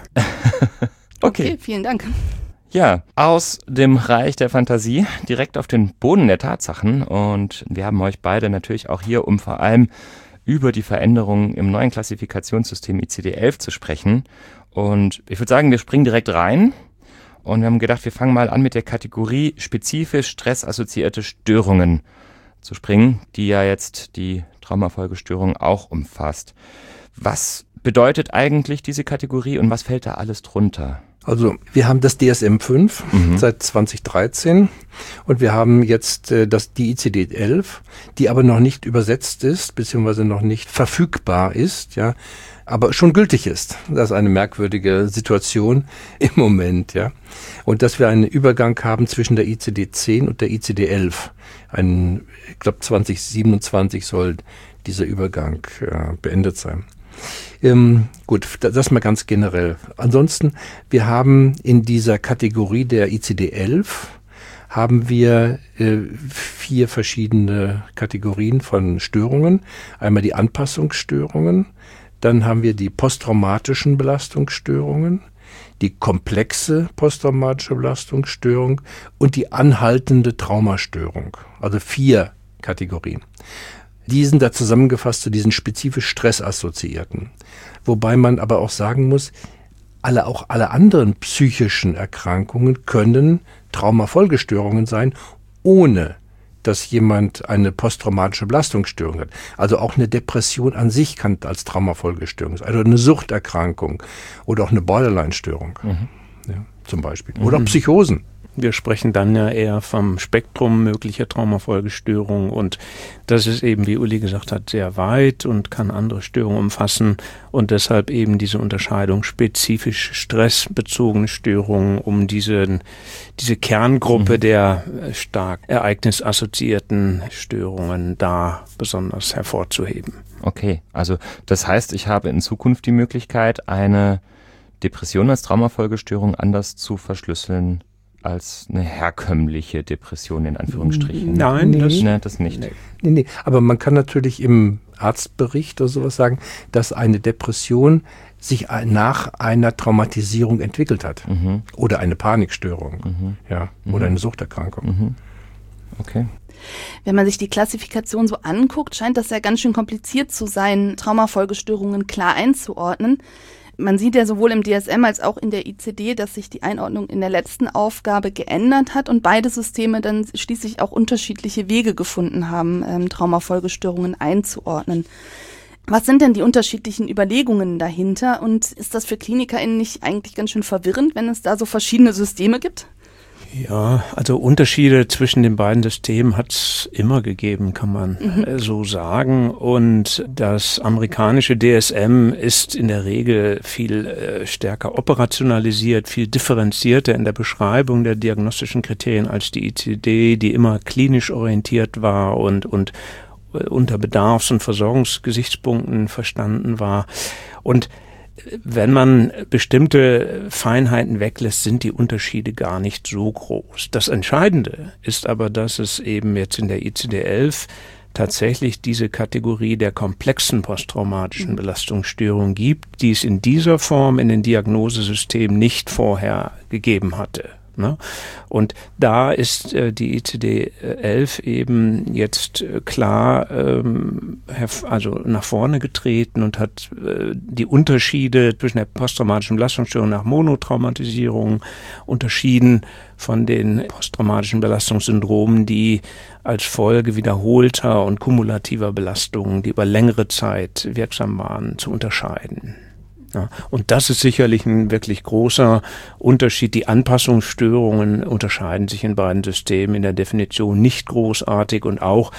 okay. okay, vielen Dank. Ja, aus dem Reich der Fantasie direkt auf den Boden der Tatsachen. Und wir haben euch beide natürlich auch hier, um vor allem über die Veränderungen im neuen Klassifikationssystem I C D elf zu sprechen. Und ich würde sagen, wir springen direkt rein. Und wir haben gedacht, wir fangen mal an mit der Kategorie spezifisch stressassoziierte Störungen zu springen, die ja jetzt die Traumafolgestörung auch umfasst. Was bedeutet eigentlich diese Kategorie und was fällt da alles drunter? Also wir haben das D S M fünf mhm. seit zwanzig dreizehn und wir haben jetzt äh, das, die I C D elf, die aber noch nicht übersetzt ist, beziehungsweise noch nicht verfügbar ist, ja, aber schon gültig ist. Das ist eine merkwürdige Situation im Moment, ja. Und dass wir einen Übergang haben zwischen der I C D zehn und der I C D elf. Ein, ich glaube zwanzig siebenundzwanzig soll dieser Übergang äh, beendet sein. Ähm, gut, das mal ganz generell. Ansonsten, wir haben in dieser Kategorie der I C D elf haben wir äh, vier verschiedene Kategorien von Störungen. Einmal die Anpassungsstörungen, dann haben wir die posttraumatischen Belastungsstörungen, die komplexe posttraumatische Belastungsstörung und die anhaltende Traumastörung. Also vier Kategorien. Die sind da zusammengefasst zu diesen spezifisch stressassoziierten. Wobei man aber auch sagen muss, alle, auch alle anderen psychischen Erkrankungen können Traumafolgestörungen sein, ohne dass jemand eine posttraumatische Belastungsstörung hat. Also auch eine Depression an sich kann als Traumafolgestörung sein. Also eine Suchterkrankung oder auch eine Borderline-Störung, mhm. ja, zum Beispiel. Oder mhm. auch Psychosen. Wir sprechen dann ja eher vom Spektrum möglicher Traumafolgestörungen und das ist eben, wie Uli gesagt hat, sehr weit und kann andere Störungen umfassen und deshalb eben diese Unterscheidung spezifisch stressbezogene Störungen, um diese, diese Kerngruppe mhm. der stark ereignisassoziierten Störungen da besonders hervorzuheben. Okay, also das heißt, ich habe in Zukunft die Möglichkeit, eine Depression als Traumafolgestörung anders zu verschlüsseln als eine herkömmliche Depression in Anführungsstrichen. Nein, nee. das, nee, das nicht. Nee. Nee, nee. Aber man kann natürlich im Arztbericht oder sowas sagen, dass eine Depression sich nach einer Traumatisierung entwickelt hat. Mhm. Oder eine Panikstörung. Mhm. Ja. Mhm. Oder eine Suchterkrankung. Mhm. Okay. Wenn man sich die Klassifikation so anguckt, scheint das ja ganz schön kompliziert zu sein, Traumafolgestörungen klar einzuordnen. Man sieht ja sowohl im D S M als auch in der I C D, dass sich die Einordnung in der letzten Aufgabe geändert hat und beide Systeme dann schließlich auch unterschiedliche Wege gefunden haben, ähm, Traumafolgestörungen einzuordnen. Was sind denn die unterschiedlichen Überlegungen dahinter und ist das für KlinikerInnen nicht eigentlich ganz schön verwirrend, wenn es da so verschiedene Systeme gibt? Ja, also Unterschiede zwischen den beiden Systemen hat es immer gegeben, kann man mhm. äh, so sagen. Und das amerikanische D S M ist in der Regel viel äh, stärker operationalisiert, viel differenzierter in der Beschreibung der diagnostischen Kriterien als die I C D, die immer klinisch orientiert war und, und äh, unter Bedarfs- und Versorgungsgesichtspunkten verstanden war. Und wenn man bestimmte Feinheiten weglässt, sind die Unterschiede gar nicht so groß. Das Entscheidende ist aber, dass es eben jetzt in der I C D elf tatsächlich diese Kategorie der komplexen posttraumatischen Belastungsstörung gibt, die es in dieser Form in den Diagnosesystemen nicht vorher gegeben hatte. Ne? Und da ist äh, die I C D elf eben jetzt äh, klar ähm, herv- also nach vorne getreten und hat äh, die Unterschiede zwischen der posttraumatischen Belastungsstörung nach Monotraumatisierung unterschieden von den posttraumatischen Belastungssyndromen, die als Folge wiederholter und kumulativer Belastungen, die über längere Zeit wirksam waren, zu unterscheiden. Ja, und das ist sicherlich ein wirklich großer Unterschied. Die Anpassungsstörungen unterscheiden sich in beiden Systemen in der Definition nicht großartig und auch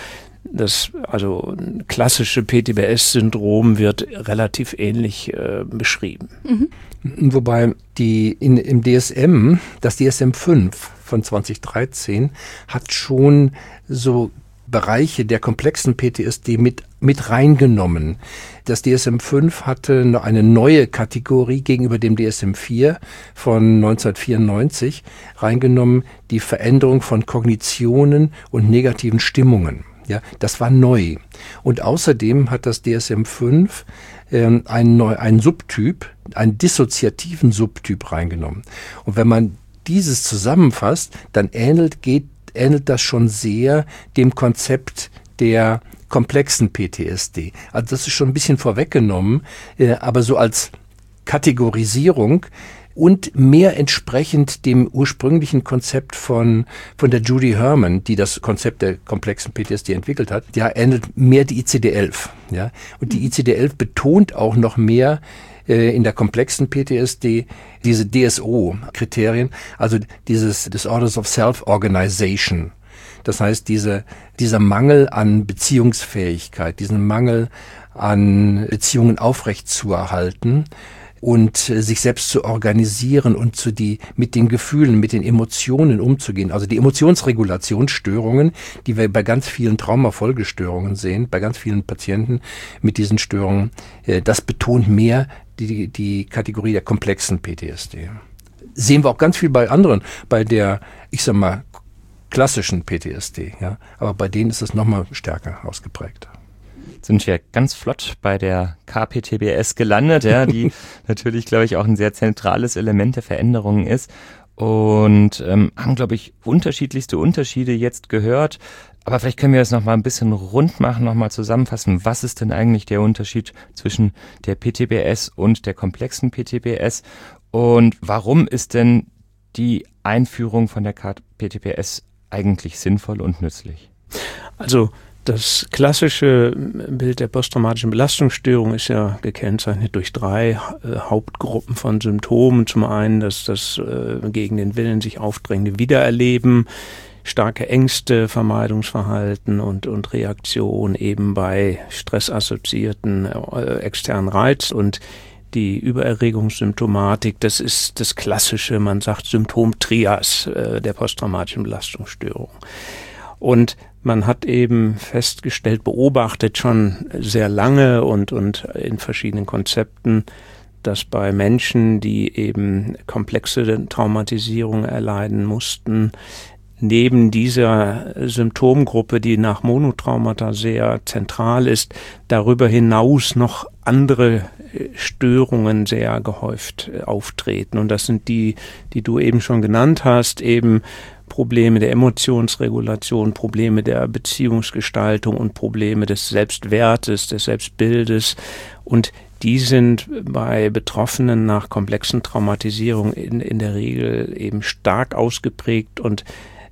Das also klassische P T B S-Syndrom wird relativ ähnlich äh, beschrieben. Mhm. Wobei die in, im D S M, das D S M fünf von zwanzig dreizehn, hat schon so Bereiche der komplexen P T S D mit, mit reingenommen. Das D S M fünf hatte noch eine neue Kategorie gegenüber dem D S M vier von neunzehnhundertvierundneunzig reingenommen, die Veränderung von Kognitionen und negativen Stimmungen. Ja, das war neu. Und außerdem hat das D S M fünf ähm, einen, neu, einen Subtyp, einen dissoziativen Subtyp reingenommen. Und wenn man dieses zusammenfasst, dann ähnelt, geht, ähnelt das schon sehr dem Konzept der komplexen P T S D. Also das ist schon ein bisschen vorweggenommen, äh, aber so als Kategorisierung und mehr entsprechend dem ursprünglichen Konzept von von der Judy Herman, die das Konzept der komplexen P T S D entwickelt hat, ja, ähnelt mehr die I C D elf. Ja? Und die I C D elf betont auch noch mehr äh, in der komplexen P T S D diese D S O-Kriterien, also dieses Disorders of Self-Organization. Das heißt, diese, dieser Mangel an Beziehungsfähigkeit, diesen Mangel an Beziehungen aufrechtzuerhalten und äh, sich selbst zu organisieren und zu die, mit den Gefühlen, mit den Emotionen umzugehen. Also die Emotionsregulationsstörungen, die wir bei ganz vielen Traumafolgestörungen sehen, bei ganz vielen Patienten mit diesen Störungen, äh, das betont mehr die, die Kategorie der komplexen P T S D. Sehen wir auch ganz viel bei anderen, bei der, ich sag mal, klassischen P T S D, ja. Aber bei denen ist es nochmal stärker ausgeprägt. Sind wir ganz flott bei der K P T B S gelandet, ja, die natürlich, glaube ich, auch ein sehr zentrales Element der Veränderungen ist und ähm, haben, glaube ich, unterschiedlichste Unterschiede jetzt gehört. Aber vielleicht können wir das nochmal ein bisschen rund machen, nochmal zusammenfassen. Was ist denn eigentlich der Unterschied zwischen der P T B S und der komplexen P T B S? Und warum ist denn die Einführung von der K P T B S eigentlich sinnvoll und nützlich? Also das klassische Bild der posttraumatischen Belastungsstörung ist ja gekennzeichnet durch drei äh, Hauptgruppen von Symptomen. Zum einen das, das äh, gegen den Willen sich aufdrängende Wiedererleben, starke Ängste, Vermeidungsverhalten und, und Reaktion eben bei stressassoziierten äh, externen Reiz und die Übererregungssymptomatik, das ist das klassische, man sagt Symptomtrias äh, der posttraumatischen Belastungsstörung. Und man hat eben festgestellt, beobachtet schon sehr lange und, und in verschiedenen Konzepten, dass bei Menschen, die eben komplexe Traumatisierung erleiden mussten, neben dieser Symptomgruppe, die nach Monotraumata sehr zentral ist, darüber hinaus noch andere Störungen sehr gehäuft auftreten. Und das sind die, die du eben schon genannt hast, eben Probleme der Emotionsregulation, Probleme der Beziehungsgestaltung und Probleme des Selbstwertes, des Selbstbildes. Und die sind bei Betroffenen nach komplexen Traumatisierungen in, in der Regel eben stark ausgeprägt und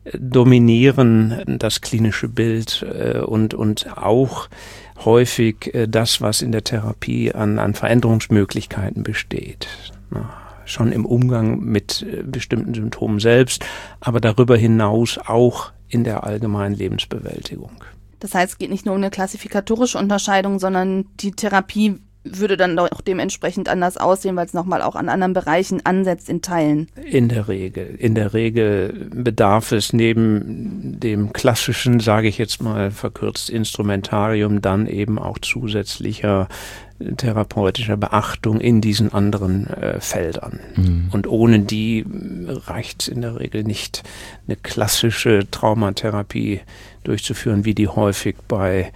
dominieren das klinische Bild äh, und, und auch häufig äh, das, was in der Therapie an, an Veränderungsmöglichkeiten besteht. Na, schon im Umgang mit äh, bestimmten Symptomen selbst, aber darüber hinaus auch in der allgemeinen Lebensbewältigung. Das heißt, es geht nicht nur um eine klassifikatorische Unterscheidung, sondern die Therapie würde dann auch dementsprechend anders aussehen, weil es nochmal auch an anderen Bereichen ansetzt in Teilen. In der Regel. In der Regel bedarf es neben dem klassischen, sage ich jetzt mal verkürzt, Instrumentarium dann eben auch zusätzlicher therapeutischer Beachtung in diesen anderen äh, Feldern. Mhm. Und ohne die reicht es in der Regel nicht, eine klassische Traumatherapie durchzuführen, wie die häufig bei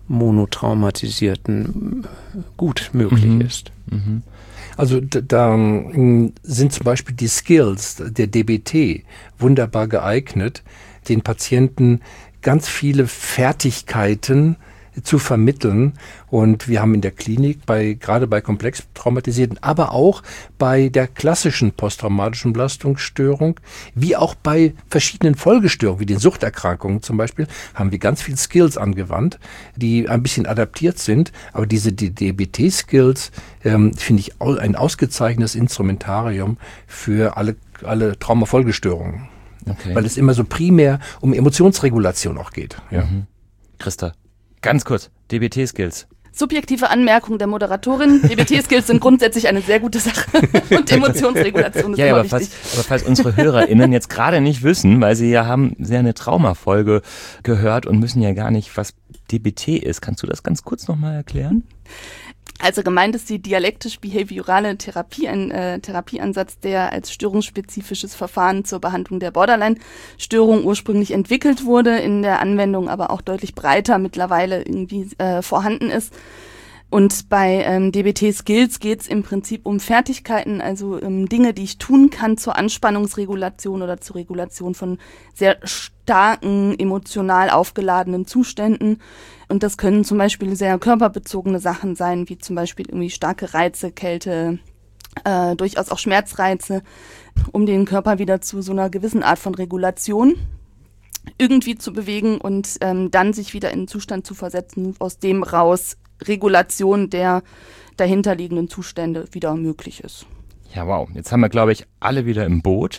monotraumatisierten gut möglich mhm. ist. Mhm. Also da, da sind zum Beispiel die Skills der D B T wunderbar geeignet, den Patienten ganz viele Fertigkeiten zu vermitteln. Und wir haben in der Klinik bei gerade bei komplex traumatisierten, aber auch bei der klassischen posttraumatischen Belastungsstörung, wie auch bei verschiedenen Folgestörungen, wie den Suchterkrankungen zum Beispiel, haben wir ganz viele Skills angewandt, die ein bisschen adaptiert sind. Aber diese D B T-Skills ähm, finde ich ein ausgezeichnetes Instrumentarium für alle, alle Traumafolgestörungen. Okay. Weil es immer so primär um Emotionsregulation auch geht. Ja. Mhm. Christa. Ganz kurz, D B T-Skills. Subjektive Anmerkung der Moderatorin. D B T-Skills sind grundsätzlich eine sehr gute Sache. Und Emotionsregulation ist ja, immer aber wichtig. Falls, aber falls unsere HörerInnen jetzt gerade nicht wissen, weil sie ja haben sehr eine Traumafolge gehört und müssen ja gar nicht, was D B T ist. Kannst du das ganz kurz nochmal erklären? Also gemeint ist die dialektisch-behaviorale Therapie, ein äh, Therapieansatz, der als störungsspezifisches Verfahren zur Behandlung der Borderline-Störung ursprünglich entwickelt wurde, in der Anwendung aber auch deutlich breiter mittlerweile irgendwie äh, vorhanden ist. Und bei ähm, D B T-Skills geht es im Prinzip um Fertigkeiten, also ähm, Dinge, die ich tun kann zur Anspannungsregulation oder zur Regulation von sehr starken, emotional aufgeladenen Zuständen. Und das können zum Beispiel sehr körperbezogene Sachen sein, wie zum Beispiel irgendwie starke Reize, Kälte, äh, durchaus auch Schmerzreize, um den Körper wieder zu so einer gewissen Art von Regulation irgendwie zu bewegen und ähm, dann sich wieder in einen Zustand zu versetzen, aus dem raus Regulation der dahinterliegenden Zustände wieder möglich ist. Ja, wow. Jetzt haben wir, glaube ich, alle wieder im Boot.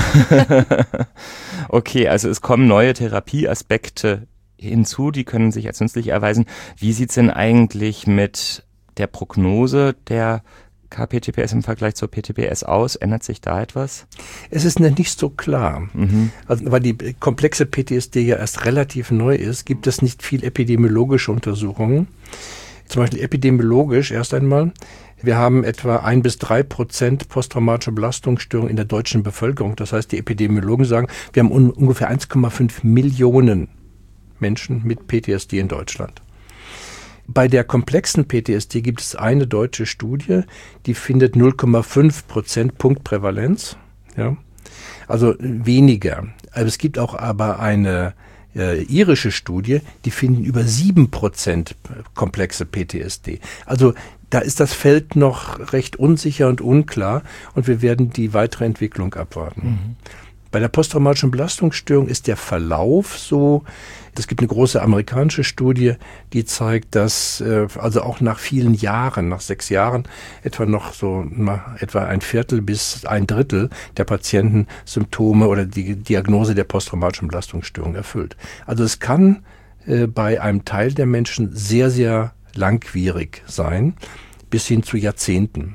Okay, also es kommen neue Therapieaspekte hinzu, die können sich als nützlich erweisen. Wie sieht's denn eigentlich mit der Prognose der K P T P S im Vergleich zur P T P S aus? Ändert sich da etwas? Es ist nicht so klar. Mhm. Also, weil die komplexe P T S D ja erst relativ neu ist, gibt es nicht viel epidemiologische Untersuchungen. Zum Beispiel epidemiologisch erst einmal. Wir haben etwa ein bis drei Prozent posttraumatische Belastungsstörung in der deutschen Bevölkerung. Das heißt, die Epidemiologen sagen, wir haben un- ungefähr eins Komma fünf Millionen Menschen mit P T S D in Deutschland. Bei der komplexen P T S D gibt es eine deutsche Studie, die findet null Komma fünf Prozent Punktprävalenz. Ja, also weniger. Also es gibt auch aber eine äh, irische Studie, die finden über sieben Prozent komplexe P T S D. Also da ist das Feld noch recht unsicher und unklar und wir werden die weitere Entwicklung abwarten. Mhm. Bei der posttraumatischen Belastungsstörung ist der Verlauf so, es gibt eine große amerikanische Studie, die zeigt, dass äh, also auch nach vielen Jahren, nach sechs Jahren, etwa noch so na, etwa ein Viertel bis ein Drittel der Patienten Symptome oder die Diagnose der posttraumatischen Belastungsstörung erfüllt. Also es kann äh, bei einem Teil der Menschen sehr, sehr langwierig sein, bis hin zu Jahrzehnten.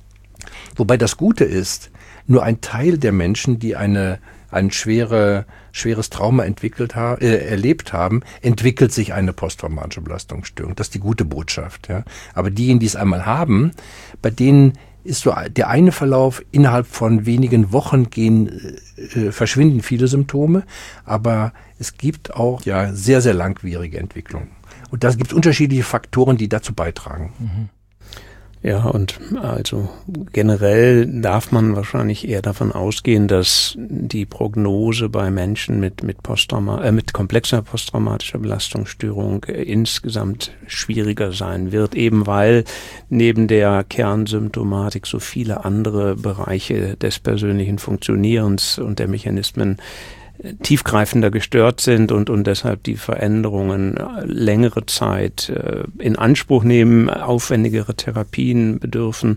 Wobei das Gute ist, nur ein Teil der Menschen, die eine ein schwere, schweres Trauma entwickelt ha- äh, erlebt haben, entwickelt sich eine posttraumatische Belastungsstörung. Das ist die gute Botschaft. Ja. Aber diejenigen, die es einmal haben, bei denen ist so der eine Verlauf, innerhalb von wenigen Wochen gehen, äh, verschwinden viele Symptome, aber es gibt auch ja sehr, sehr langwierige Entwicklungen. Und da gibt es unterschiedliche Faktoren, die dazu beitragen. Mhm. Ja, und also generell darf man wahrscheinlich eher davon ausgehen, dass die Prognose bei Menschen mit mit Posttrauma, äh, mit komplexer posttraumatischer Belastungsstörung äh, insgesamt schwieriger sein wird, eben weil neben der Kernsymptomatik so viele andere Bereiche des persönlichen Funktionierens und der Mechanismen tiefgreifender gestört sind und, und deshalb die Veränderungen längere Zeit äh, in Anspruch nehmen, aufwendigere Therapien bedürfen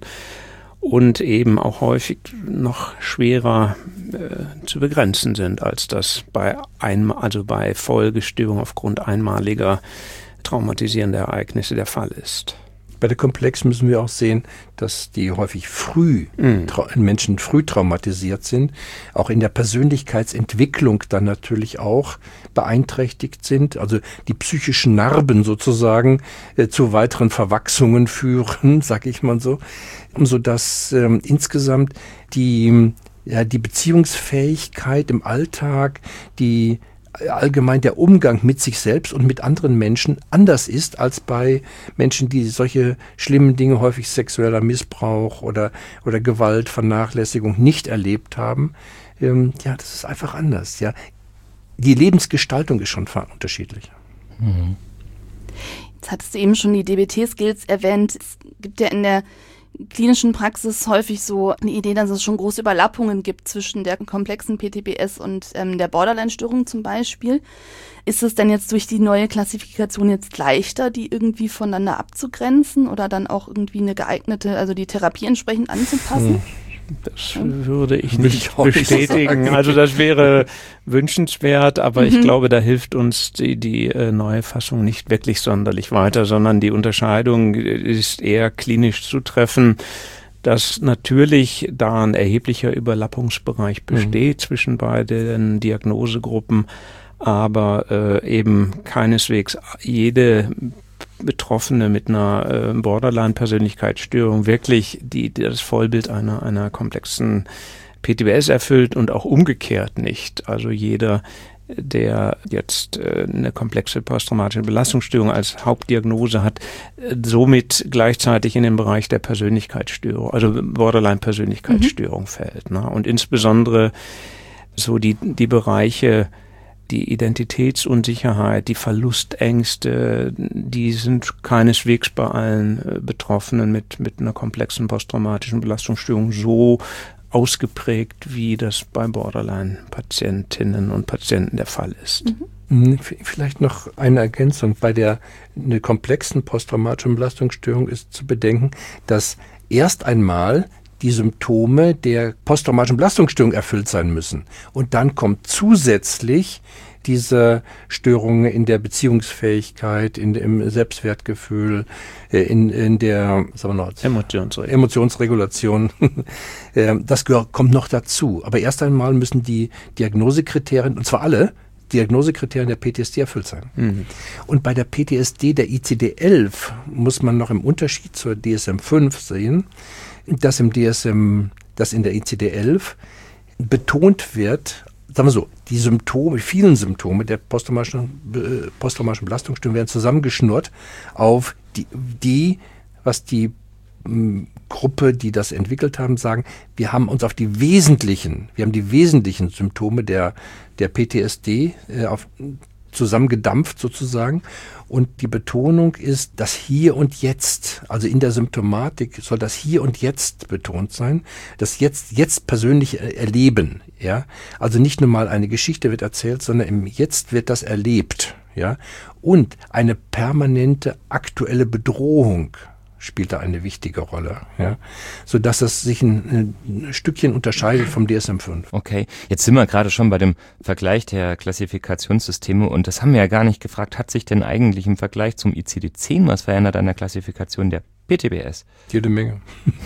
und eben auch häufig noch schwerer äh, zu begrenzen sind, als das bei einmal, also bei Folgestörung aufgrund einmaliger traumatisierender Ereignisse der Fall ist. Bei der Komplex müssen wir auch sehen, dass die häufig früh, mm. trau- Menschen früh traumatisiert sind, auch in der Persönlichkeitsentwicklung dann natürlich auch beeinträchtigt sind, also die psychischen Narben sozusagen äh, zu weiteren Verwachsungen führen, sag ich mal so, sodass ähm, insgesamt die, ja, die Beziehungsfähigkeit im Alltag, die allgemein der Umgang mit sich selbst und mit anderen Menschen anders ist als bei Menschen, die solche schlimmen Dinge, häufig sexueller Missbrauch oder, oder Gewalt, Vernachlässigung nicht erlebt haben. Ähm, ja, das ist einfach anders. Ja, die Lebensgestaltung ist schon unterschiedlich. Mhm. Jetzt hattest du eben schon die D B T-Skills erwähnt. Es gibt ja in der klinischen Praxis häufig so eine Idee, dass es schon große Überlappungen gibt zwischen der komplexen P T B S und ähm, der Borderline-Störung zum Beispiel. Ist es denn jetzt durch die neue Klassifikation jetzt leichter, die irgendwie voneinander abzugrenzen oder dann auch irgendwie eine geeignete, also die Therapie entsprechend anzupassen? Das würde ich nicht bestätigen. Also das wäre wünschenswert, aber mhm. ich glaube, da hilft uns die, die äh, neue Fassung nicht wirklich sonderlich weiter, sondern die Unterscheidung ist eher klinisch zu treffen, dass natürlich da ein erheblicher Überlappungsbereich besteht mhm. zwischen beiden Diagnosegruppen, aber äh, eben keineswegs jede Betroffene mit einer äh, Borderline-Persönlichkeitsstörung wirklich die, die das Vollbild einer, einer komplexen P T B S erfüllt und auch umgekehrt nicht. Also jeder, der jetzt äh, eine komplexe posttraumatische Belastungsstörung als Hauptdiagnose hat, äh, somit gleichzeitig in den Bereich der Persönlichkeitsstörung, also Borderline-Persönlichkeitsstörung mhm. fällt. Ne? Und insbesondere so die, die Bereiche, die Identitätsunsicherheit, die Verlustängste, die sind keineswegs bei allen äh, Betroffenen mit, mit einer komplexen posttraumatischen Belastungsstörung so ausgeprägt, wie das bei Borderline-Patientinnen und Patienten der Fall ist. Mhm. Vielleicht noch eine Ergänzung. Bei der eine komplexen posttraumatischen Belastungsstörung ist zu bedenken, dass erst einmal die Symptome der posttraumatischen Belastungsstörung erfüllt sein müssen. Und dann kommt zusätzlich diese Störungen in der Beziehungsfähigkeit, in dem Selbstwertgefühl, in, in der sagen wir noch, Emotionsregulation. Emotionsregulation. Das kommt noch dazu. Aber erst einmal müssen die Diagnosekriterien, und zwar alle, Diagnosekriterien der P T S D erfüllt sein. Mhm. Und bei der P T S D der I C D elf muss man noch im Unterschied zur D S M fünf sehen, dass im D S M, dass in der I C D elf betont wird, sagen wir so, die Symptome, vielen Symptome der posttraumatischen, äh, posttraumatischen Belastungsstörung werden zusammengeschnurrt auf die, die was die m, Gruppe, die das entwickelt haben, sagen, wir haben uns auf die wesentlichen, wir haben die wesentlichen Symptome der, der P T S D äh, auf zusammengedampft sozusagen. Und die Betonung ist das Hier und Jetzt. Also in der Symptomatik soll das Hier und Jetzt betont sein. Das Jetzt, jetzt persönlich erleben. Ja, also nicht nur mal eine Geschichte wird erzählt, sondern im Jetzt wird das erlebt. Ja, und eine permanente aktuelle Bedrohung spielt da eine wichtige Rolle, ja, so dass es sich ein, ein Stückchen unterscheidet vom D S M fünf. Okay, jetzt sind wir gerade schon bei dem Vergleich der Klassifikationssysteme und das haben wir ja gar nicht gefragt. Hat sich denn eigentlich im Vergleich zum I C D zehn was verändert an der Klassifikation der P T B S? Jede Menge.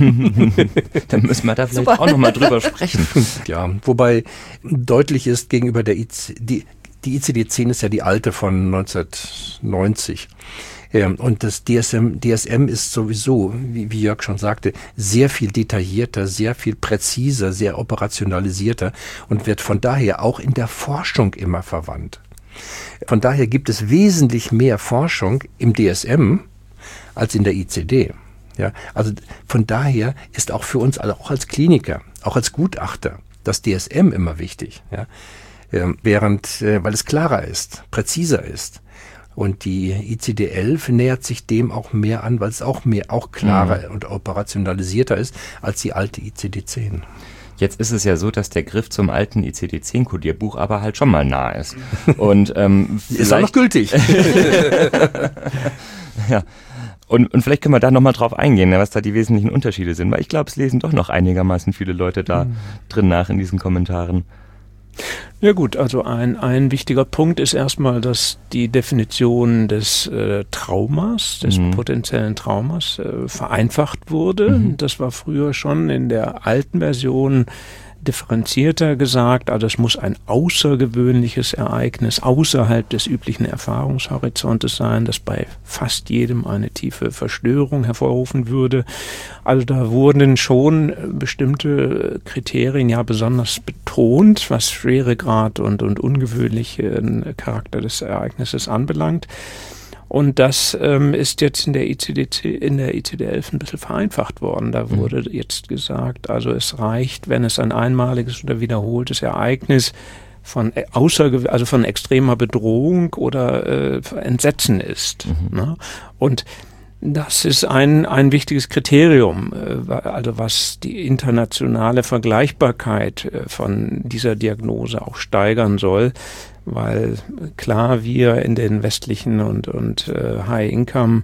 Dann müssen wir da vielleicht Super. auch nochmal drüber sprechen. Ja, wobei deutlich ist gegenüber der I C D, die I C D zehn ist ja die alte von neunzehnhundertneunzig. Ja, und das D S M, D S M ist sowieso, wie, wie Jörg schon sagte, sehr viel detaillierter, sehr viel präziser, sehr operationalisierter und wird von daher auch in der Forschung immer verwandt. Von daher gibt es wesentlich mehr Forschung im D S M als in der I C D. Ja, also von daher ist auch für uns, also auch als Kliniker, auch als Gutachter, das D S M immer wichtig. Ja, während, weil es klarer ist, präziser ist. Und die I C D elf nähert sich dem auch mehr an, weil es auch mehr, auch klarer mhm. und operationalisierter ist als die alte I C D zehn. Jetzt ist es ja so, dass der Griff zum alten I C D zehn Kodierbuch aber halt schon mal nah ist. Und ähm, ist auch noch gültig. Ja. Und, und vielleicht können wir da nochmal drauf eingehen, was da die wesentlichen Unterschiede sind, weil ich glaube, es lesen doch noch einigermaßen viele Leute da mhm. drin nach in diesen Kommentaren. Ja gut, also ein, ein wichtiger Punkt ist erstmal, dass die Definition des äh, Traumas, des mhm. potenziellen Traumas äh, vereinfacht wurde. Mhm. Das war früher schon in der alten Version differenzierter gesagt, also es muss ein außergewöhnliches Ereignis außerhalb des üblichen Erfahrungshorizontes sein, das bei fast jedem eine tiefe Verstörung hervorrufen würde. Also da wurden schon bestimmte Kriterien ja besonders betont, was Schweregrad und, und ungewöhnlichen Charakter des Ereignisses anbelangt. Und das ähm, ist jetzt in der I C D in der I C D elf ein bisschen vereinfacht worden. Da wurde mhm. jetzt gesagt, also es reicht, wenn es ein einmaliges oder wiederholtes Ereignis von außergew- also von extremer Bedrohung oder äh, Entsetzen ist. Mhm. Ne? Und das ist ein, ein wichtiges Kriterium, äh, also was die internationale Vergleichbarkeit äh, von dieser Diagnose auch steigern soll. Weil klar, wir in den westlichen und, und äh, High-Income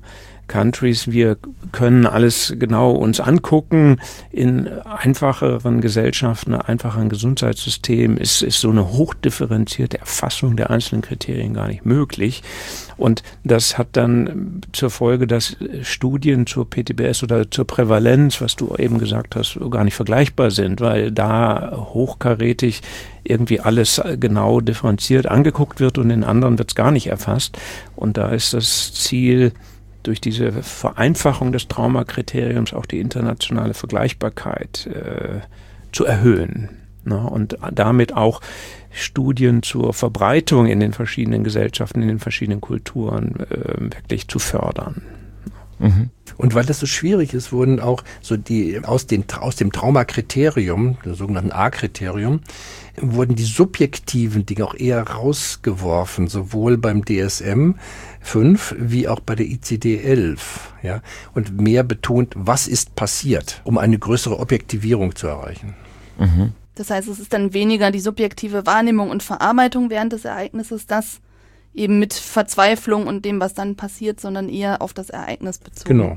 Countries. Wir können alles genau uns angucken. In einfacheren Gesellschaften, einfacheren Gesundheitssystemen ist, ist so eine hochdifferenzierte Erfassung der einzelnen Kriterien gar nicht möglich. Und das hat dann zur Folge, dass Studien zur P T B S oder zur Prävalenz, was du eben gesagt hast, gar nicht vergleichbar sind, weil da hochkarätig irgendwie alles genau differenziert angeguckt wird und in anderen wird es gar nicht erfasst. Und da ist das Ziel, durch diese Vereinfachung des Traumakriteriums auch die internationale Vergleichbarkeit äh, zu erhöhen. Ne? Und damit auch Studien zur Verbreitung in den verschiedenen Gesellschaften, in den verschiedenen Kulturen äh, wirklich zu fördern. Mhm. Und weil das so schwierig ist, wurden auch so die aus, den, aus dem Traumakriterium, dem sogenannten A-Kriterium, wurden die subjektiven Dinge auch eher rausgeworfen, sowohl beim D S M fünf wie auch bei der I C D elf, ja, und mehr betont, was ist passiert, um eine größere Objektivierung zu erreichen. Mhm. Das heißt, es ist dann weniger die subjektive Wahrnehmung und Verarbeitung während des Ereignisses, das eben mit Verzweiflung und dem, was dann passiert, sondern eher auf das Ereignis bezogen. Genau.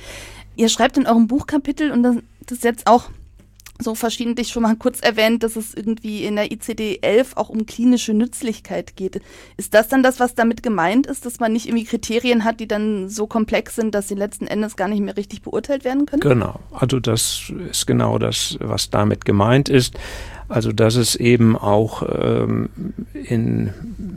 Ihr schreibt in eurem Buchkapitel, und das, das ist jetzt auch so verschiedentlich schon mal kurz erwähnt, dass es irgendwie in der I C D elf auch um klinische Nützlichkeit geht. Ist das dann das, was damit gemeint ist, dass man nicht irgendwie Kriterien hat, die dann so komplex sind, dass sie letzten Endes gar nicht mehr richtig beurteilt werden können? Genau, also das ist genau das, was damit gemeint ist. Also dass es eben auch ähm, in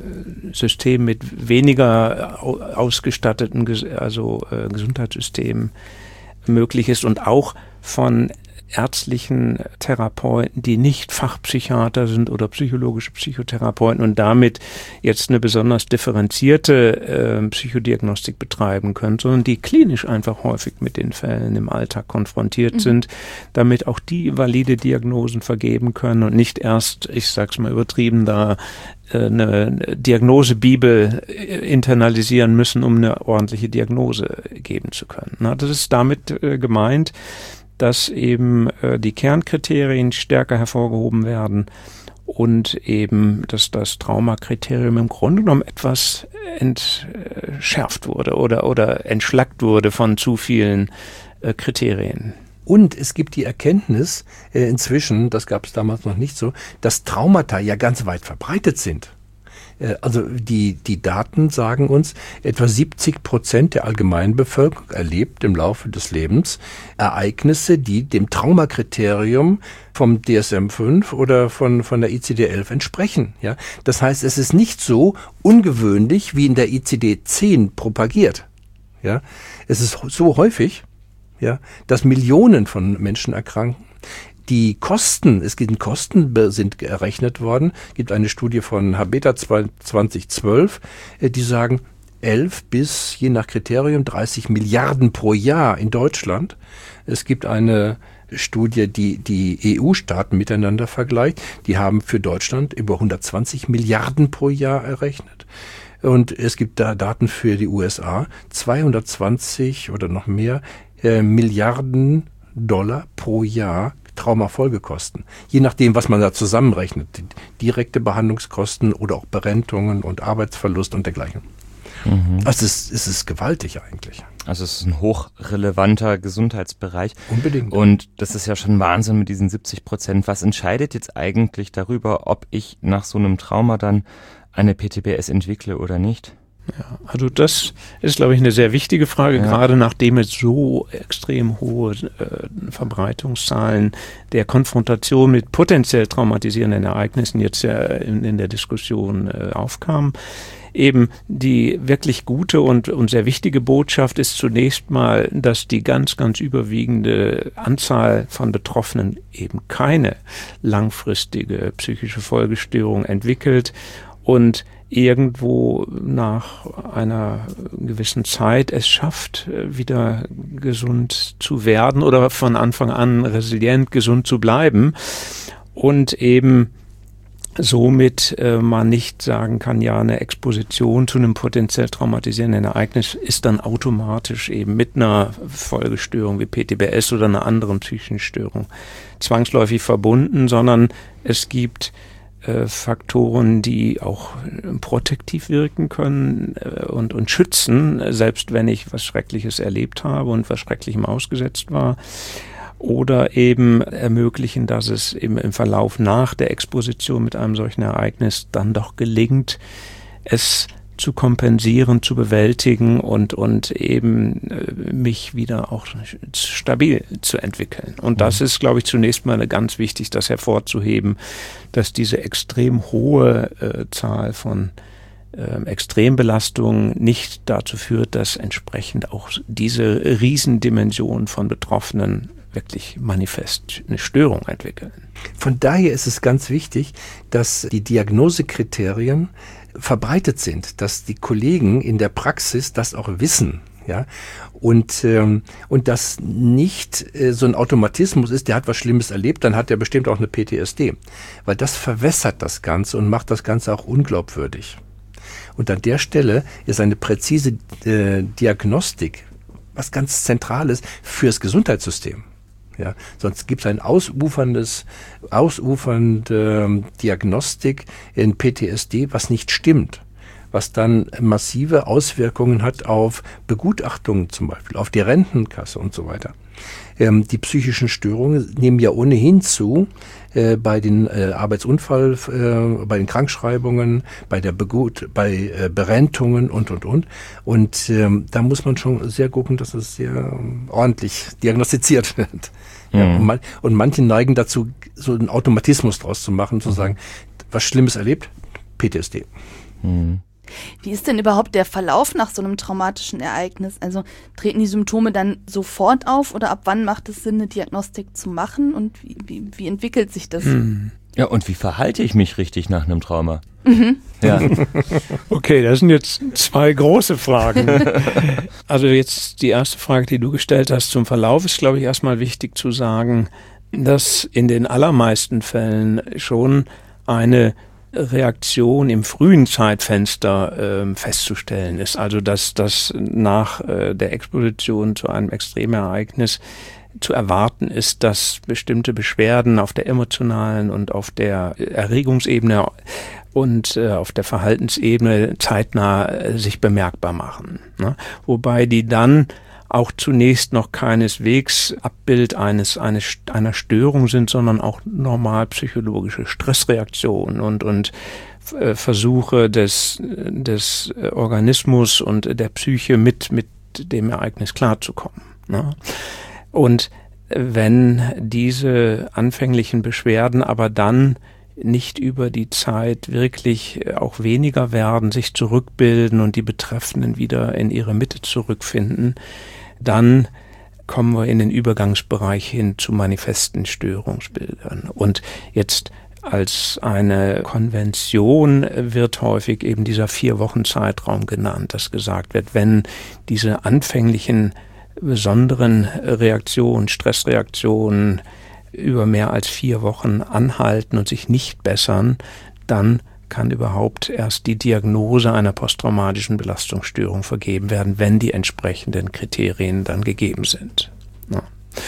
Systemen mit weniger ausgestatteten also äh, Gesundheitssystemen möglich ist und auch von ärztlichen Therapeuten, die nicht Fachpsychiater sind oder psychologische Psychotherapeuten und damit jetzt eine besonders differenzierte äh, Psychodiagnostik betreiben können, sondern die klinisch einfach häufig mit den Fällen im Alltag konfrontiert mhm. sind, damit auch die valide Diagnosen vergeben können und nicht erst, ich sag's mal übertrieben, da äh, eine Diagnosebibel internalisieren müssen, um eine ordentliche Diagnose geben zu können. Na, das ist damit äh, gemeint, dass eben äh, die Kernkriterien stärker hervorgehoben werden und eben, dass das Traumakriterium im Grunde genommen etwas entschärft wurde oder, oder entschlackt wurde von zu vielen äh, Kriterien. Und es gibt die Erkenntnis äh, inzwischen, das gab es damals noch nicht so, dass Traumata ja ganz weit verbreitet sind. Also die, die Daten sagen uns, etwa siebzig Prozent der Allgemeinbevölkerung erlebt im Laufe des Lebens Ereignisse, die dem Traumakriterium vom D S M fünf oder von, von der I C D elf entsprechen. Ja? Das heißt, es ist nicht so ungewöhnlich, wie in der I C D zehn propagiert. Ja? Es ist so häufig, ja, dass Millionen von Menschen erkranken. Die Kosten, es gibt Kosten, sind errechnet worden. Es gibt eine Studie von Habeta zwanzig zwölf, die sagen, elf bis, je nach Kriterium, dreißig Milliarden pro Jahr in Deutschland. Es gibt eine Studie, die die E U-Staaten miteinander vergleicht. Die haben für Deutschland über hundertzwanzig Milliarden pro Jahr errechnet. Und es gibt da Daten für die U S A, zweihundertzwanzig oder noch mehr äh, Milliarden Dollar pro Jahr Traumafolgekosten. Je nachdem, was man da zusammenrechnet. Direkte Behandlungskosten oder auch Berentungen und Arbeitsverlust und dergleichen. Mhm. Also es, es ist gewaltig eigentlich. Also es ist ein hochrelevanter Gesundheitsbereich. Unbedingt. Und das ist ja schon Wahnsinn mit diesen siebzig Prozent. Was entscheidet jetzt eigentlich darüber, ob ich nach so einem Trauma dann eine P T B S entwickle oder nicht? Ja, also das ist, glaube ich, eine sehr wichtige Frage, ja. Gerade nachdem es so extrem hohe äh, Verbreitungszahlen der Konfrontation mit potenziell traumatisierenden Ereignissen jetzt ja in, in der Diskussion äh, aufkamen. Eben die wirklich gute und, und sehr wichtige Botschaft ist zunächst mal, dass die ganz, ganz überwiegende Anzahl von Betroffenen eben keine langfristige psychische Folgestörung entwickelt und irgendwo nach einer gewissen Zeit es schafft, wieder gesund zu werden oder von Anfang an resilient gesund zu bleiben und eben somit äh, man nicht sagen kann, ja, eine Exposition zu einem potenziell traumatisierenden Ereignis ist dann automatisch eben mit einer Folgestörung wie P T B S oder einer anderen psychischen Störung zwangsläufig verbunden, sondern es gibt äh, Faktoren, die auch protektiv wirken können äh, und, und schützen, selbst wenn ich was Schreckliches erlebt habe und was Schrecklichem ausgesetzt war. Oder eben ermöglichen, dass es im, im Verlauf nach der Exposition mit einem solchen Ereignis dann doch gelingt, es zu kompensieren, zu bewältigen und, und eben äh, mich wieder auch stabil zu entwickeln. Und das ist, glaube ich, zunächst mal ganz wichtig, das hervorzuheben, dass diese extrem hohe äh, Zahl von äh, Extrembelastungen nicht dazu führt, dass entsprechend auch diese Riesendimension von Betroffenen wirklich manifest eine Störung entwickeln. Von daher ist es ganz wichtig, dass die Diagnosekriterien verbreitet sind, dass die Kollegen in der Praxis das auch wissen, ja, und ähm, und das nicht äh, so ein Automatismus ist, der hat was Schlimmes erlebt, dann hat er bestimmt auch eine P T S D, weil das verwässert das Ganze und macht das Ganze auch unglaubwürdig. Und an der Stelle ist eine präzise äh, Diagnostik was ganz Zentrales fürs Gesundheitssystem. Ja, sonst gibt es ein ausuferndes, ausufernde Diagnostik in P T S D, was nicht stimmt, was dann massive Auswirkungen hat auf Begutachtungen zum Beispiel, auf die Rentenkasse und so weiter. Ähm, die psychischen Störungen nehmen ja ohnehin zu äh, bei den äh, Arbeitsunfall, äh, bei den Krankschreibungen, bei der Begut, bei äh, Berentungen und und und. Und ähm, da muss man schon sehr gucken, dass es sehr ähm, ordentlich diagnostiziert wird. Mhm. Ja, und, man, und manche neigen dazu, so einen Automatismus draus zu machen, zu mhm. sagen, was Schlimmes erlebt, P T S D. Mhm. Wie ist denn überhaupt der Verlauf nach so einem traumatischen Ereignis? Also treten die Symptome dann sofort auf oder ab wann macht es Sinn, eine Diagnostik zu machen und wie, wie, wie entwickelt sich das? Hm. Ja, und wie verhalte ich mich richtig nach einem Trauma? Mhm. Ja. Okay, das sind jetzt zwei große Fragen. Also jetzt die erste Frage, die du gestellt hast zum Verlauf, ist, glaube ich, erstmal wichtig zu sagen, dass in den allermeisten Fällen schon eine Reaktion im frühen Zeitfenster äh, festzustellen ist. Also dass das nach äh, der Exposition zu einem Extremereignis zu erwarten ist, dass bestimmte Beschwerden auf der emotionalen und auf der Erregungsebene und äh, auf der Verhaltensebene zeitnah äh, sich bemerkbar machen. Ne? Wobei die dann auch zunächst noch keineswegs Abbild eines, eines einer Störung sind, sondern auch normal psychologische Stressreaktionen und, und äh, Versuche des, des Organismus und der Psyche mit, mit dem Ereignis klarzukommen. Ne? Und wenn diese anfänglichen Beschwerden aber dann nicht über die Zeit wirklich auch weniger werden, sich zurückbilden und die Betreffenden wieder in ihre Mitte zurückfinden, dann kommen wir in den Übergangsbereich hin zu manifesten Störungsbildern. Und jetzt als eine Konvention wird häufig eben dieser vier Wochen Zeitraum genannt, dass gesagt wird, wenn diese anfänglichen besonderen Reaktionen, Stressreaktionen über mehr als vier Wochen anhalten und sich nicht bessern, dann kann überhaupt erst die Diagnose einer posttraumatischen Belastungsstörung vergeben werden, wenn die entsprechenden Kriterien dann gegeben sind. Ja.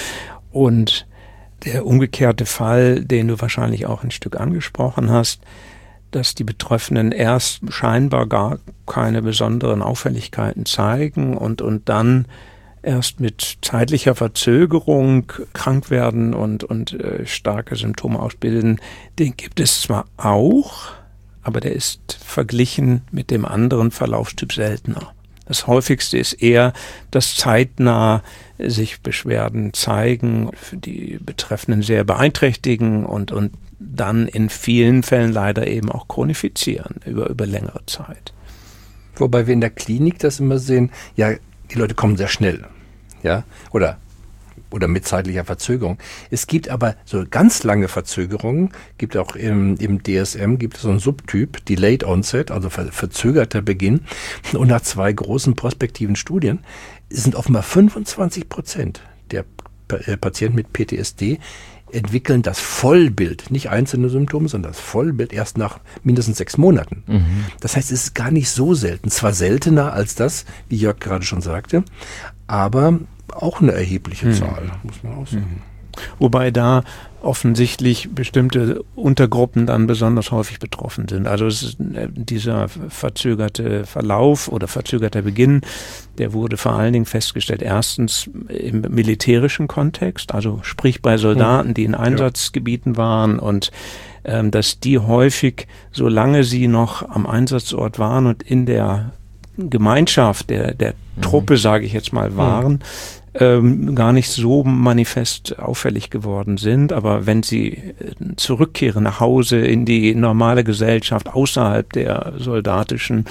Und der umgekehrte Fall, den du wahrscheinlich auch ein Stück angesprochen hast, dass die Betroffenen erst scheinbar gar keine besonderen Auffälligkeiten zeigen und, und dann erst mit zeitlicher Verzögerung krank werden und, und äh, starke Symptome ausbilden, den gibt es zwar auch, aber der ist verglichen mit dem anderen Verlaufstyp seltener. Das häufigste ist eher, dass zeitnah sich Beschwerden zeigen, für die Betreffenden sehr beeinträchtigen und, und dann in vielen Fällen leider eben auch chronifizieren über, über längere Zeit. Wobei wir in der Klinik das immer sehen, ja, die Leute kommen sehr schnell, ja, oder oder mit zeitlicher Verzögerung. Es gibt aber so ganz lange Verzögerungen, gibt auch im, im D S M, gibt es so einen Subtyp, Delayed Onset, also ver, verzögerter Beginn. Und nach zwei großen prospektiven Studien sind offenbar fünfundzwanzig Prozent der äh, Patienten mit P T S D entwickeln das Vollbild, nicht einzelne Symptome, sondern das Vollbild erst nach mindestens sechs Monaten. Mhm. Das heißt, es ist gar nicht so selten, zwar seltener als das, wie Jörg gerade schon sagte, aber auch eine erhebliche mhm. Zahl, muss man auch sagen. Mhm. Wobei da offensichtlich bestimmte Untergruppen dann besonders häufig betroffen sind. Also es ist dieser verzögerte Verlauf oder verzögerter Beginn, der wurde vor allen Dingen festgestellt, erstens im militärischen Kontext, also sprich bei Soldaten, die in Einsatzgebieten waren und ähm, dass die häufig, solange sie noch am Einsatzort waren und in der Gemeinschaft der, der mhm. Truppe, sage ich jetzt mal, waren, ähm, gar nicht so manifest auffällig geworden sind. Aber wenn sie zurückkehren nach Hause in die normale Gesellschaft außerhalb der soldatischen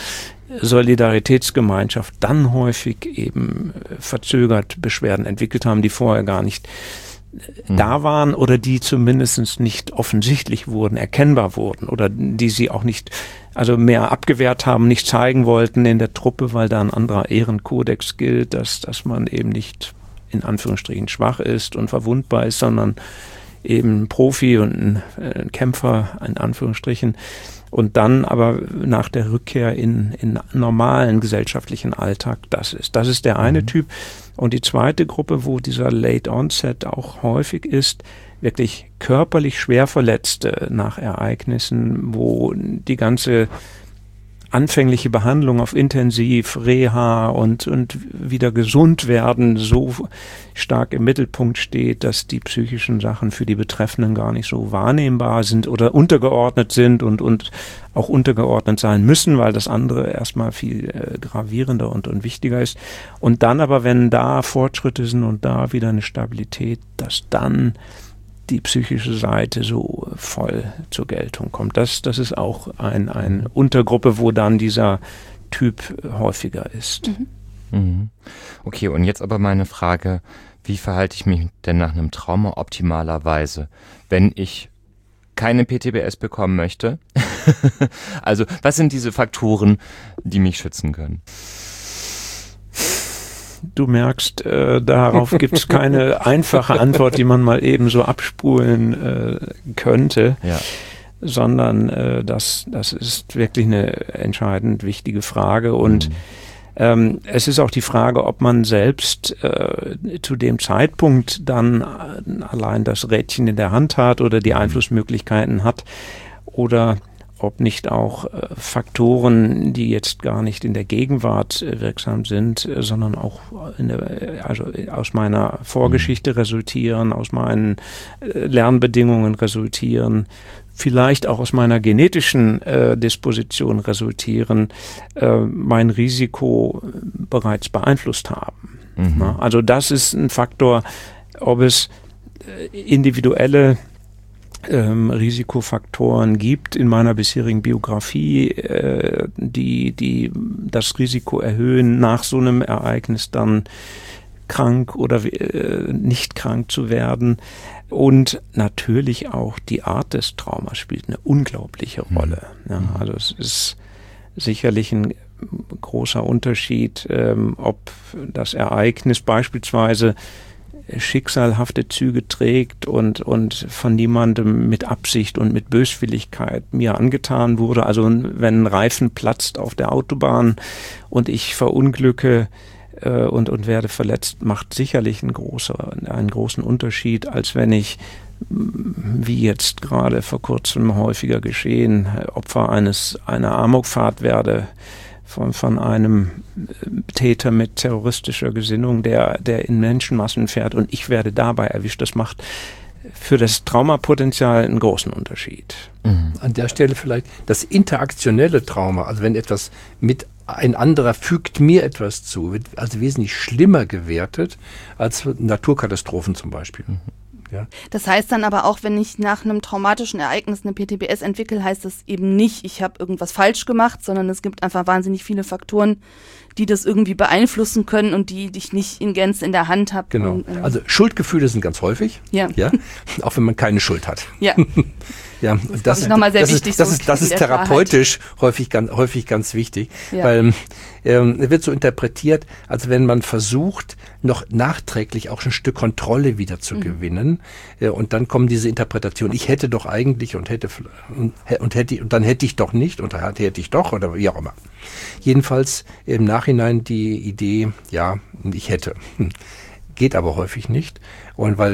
Solidaritätsgemeinschaft, dann häufig eben verzögert Beschwerden entwickelt haben, die vorher gar nicht mhm. da waren oder die zumindest nicht offensichtlich wurden, erkennbar wurden oder die sie auch nicht also mehr abgewehrt haben, nicht zeigen wollten in der Truppe, weil da ein anderer Ehrenkodex gilt, dass, dass man eben nicht in Anführungsstrichen schwach ist und verwundbar ist, sondern eben ein Profi und ein, ein Kämpfer in Anführungsstrichen. Und dann aber nach der Rückkehr in, in normalen gesellschaftlichen Alltag das ist. Das ist der eine mhm. Typ. Und die zweite Gruppe, wo dieser Late Onset auch häufig ist, wirklich körperlich schwer Verletzte nach Ereignissen, wo die ganze anfängliche Behandlung auf Intensiv, Reha und, und wieder gesund werden so stark im Mittelpunkt steht, dass die psychischen Sachen für die Betreffenden gar nicht so wahrnehmbar sind oder untergeordnet sind und, und auch untergeordnet sein müssen, weil das andere erstmal viel äh, gravierender und, und wichtiger ist. Und dann aber, wenn da Fortschritte sind und da wieder eine Stabilität, dass dann die psychische Seite so voll zur Geltung kommt. Das, das ist auch ein, eine Untergruppe, wo dann dieser Typ häufiger ist. Mhm. Okay, und jetzt aber meine Frage, wie verhalte ich mich denn nach einem Trauma optimalerweise, wenn ich keine P T B S bekommen möchte? Also, was sind diese Faktoren, die mich schützen können? Du merkst, äh, darauf gibt es keine einfache Antwort, die man mal eben so abspulen äh, könnte, ja. sondern äh, das, das ist wirklich eine entscheidend wichtige Frage. Und mhm. ähm, es ist auch die Frage, ob man selbst äh, zu dem Zeitpunkt dann allein das Rädchen in der Hand hat oder die Einflussmöglichkeiten hat oder ob nicht auch äh, Faktoren, die jetzt gar nicht in der Gegenwart äh, wirksam sind, äh, sondern auch in der, also aus meiner Vorgeschichte resultieren, aus meinen äh, Lernbedingungen resultieren, vielleicht auch aus meiner genetischen äh, Disposition resultieren, äh, mein Risiko bereits beeinflusst haben. Mhm. Na, also das ist ein Faktor, ob es äh, individuelle Ähm, Risikofaktoren gibt in meiner bisherigen Biografie, äh, die, die das Risiko erhöhen, nach so einem Ereignis dann krank oder äh, nicht krank zu werden. Und natürlich auch die Art des Traumas spielt eine unglaubliche Rolle. Ja, also es ist sicherlich ein großer Unterschied, ähm, ob das Ereignis beispielsweise schicksalhafte Züge trägt und, und von niemandem mit Absicht und mit Böswilligkeit mir angetan wurde. Also wenn ein Reifen platzt auf der Autobahn und ich verunglücke äh, und, und werde verletzt, macht sicherlich einen, großer, einen großen Unterschied, als wenn ich, wie jetzt gerade vor kurzem häufiger geschehen, Opfer eines einer Amokfahrt werde, Von, von einem Täter mit terroristischer Gesinnung, der, der in Menschenmassen fährt und ich werde dabei erwischt. Das macht für das Traumapotenzial einen großen Unterschied. Mhm. An der Stelle vielleicht das interaktionelle Trauma, also wenn etwas mit ein anderer fügt mir etwas zu, wird also wesentlich schlimmer gewertet als Naturkatastrophen zum Beispiel. Mhm. Ja. Das heißt dann aber auch, wenn ich nach einem traumatischen Ereignis eine P T B S entwickle, heißt das eben nicht, ich habe irgendwas falsch gemacht, sondern es gibt einfach wahnsinnig viele Faktoren, die das irgendwie beeinflussen können und die ich nicht in Gänze in der Hand habe. Genau. Und, ähm, also Schuldgefühle sind ganz häufig, ja. Ja, auch wenn man keine Schuld hat. Ja. Ja, das, das, ist, nochmal sehr das, wichtig, ist, das, so ist, das ist therapeutisch häufig ganz, häufig ganz wichtig, ja. Weil ähm, es wird so interpretiert, als wenn man versucht, noch nachträglich auch ein Stück Kontrolle wieder zu mhm. gewinnen. Äh, und dann kommen diese Interpretationen, ich hätte doch eigentlich und hätte und, und hätte und dann hätte ich doch nicht und dann hätte ich doch oder wie auch immer. Jedenfalls im Nachhinein die Idee, ja, ich hätte. Geht aber häufig nicht. Und weil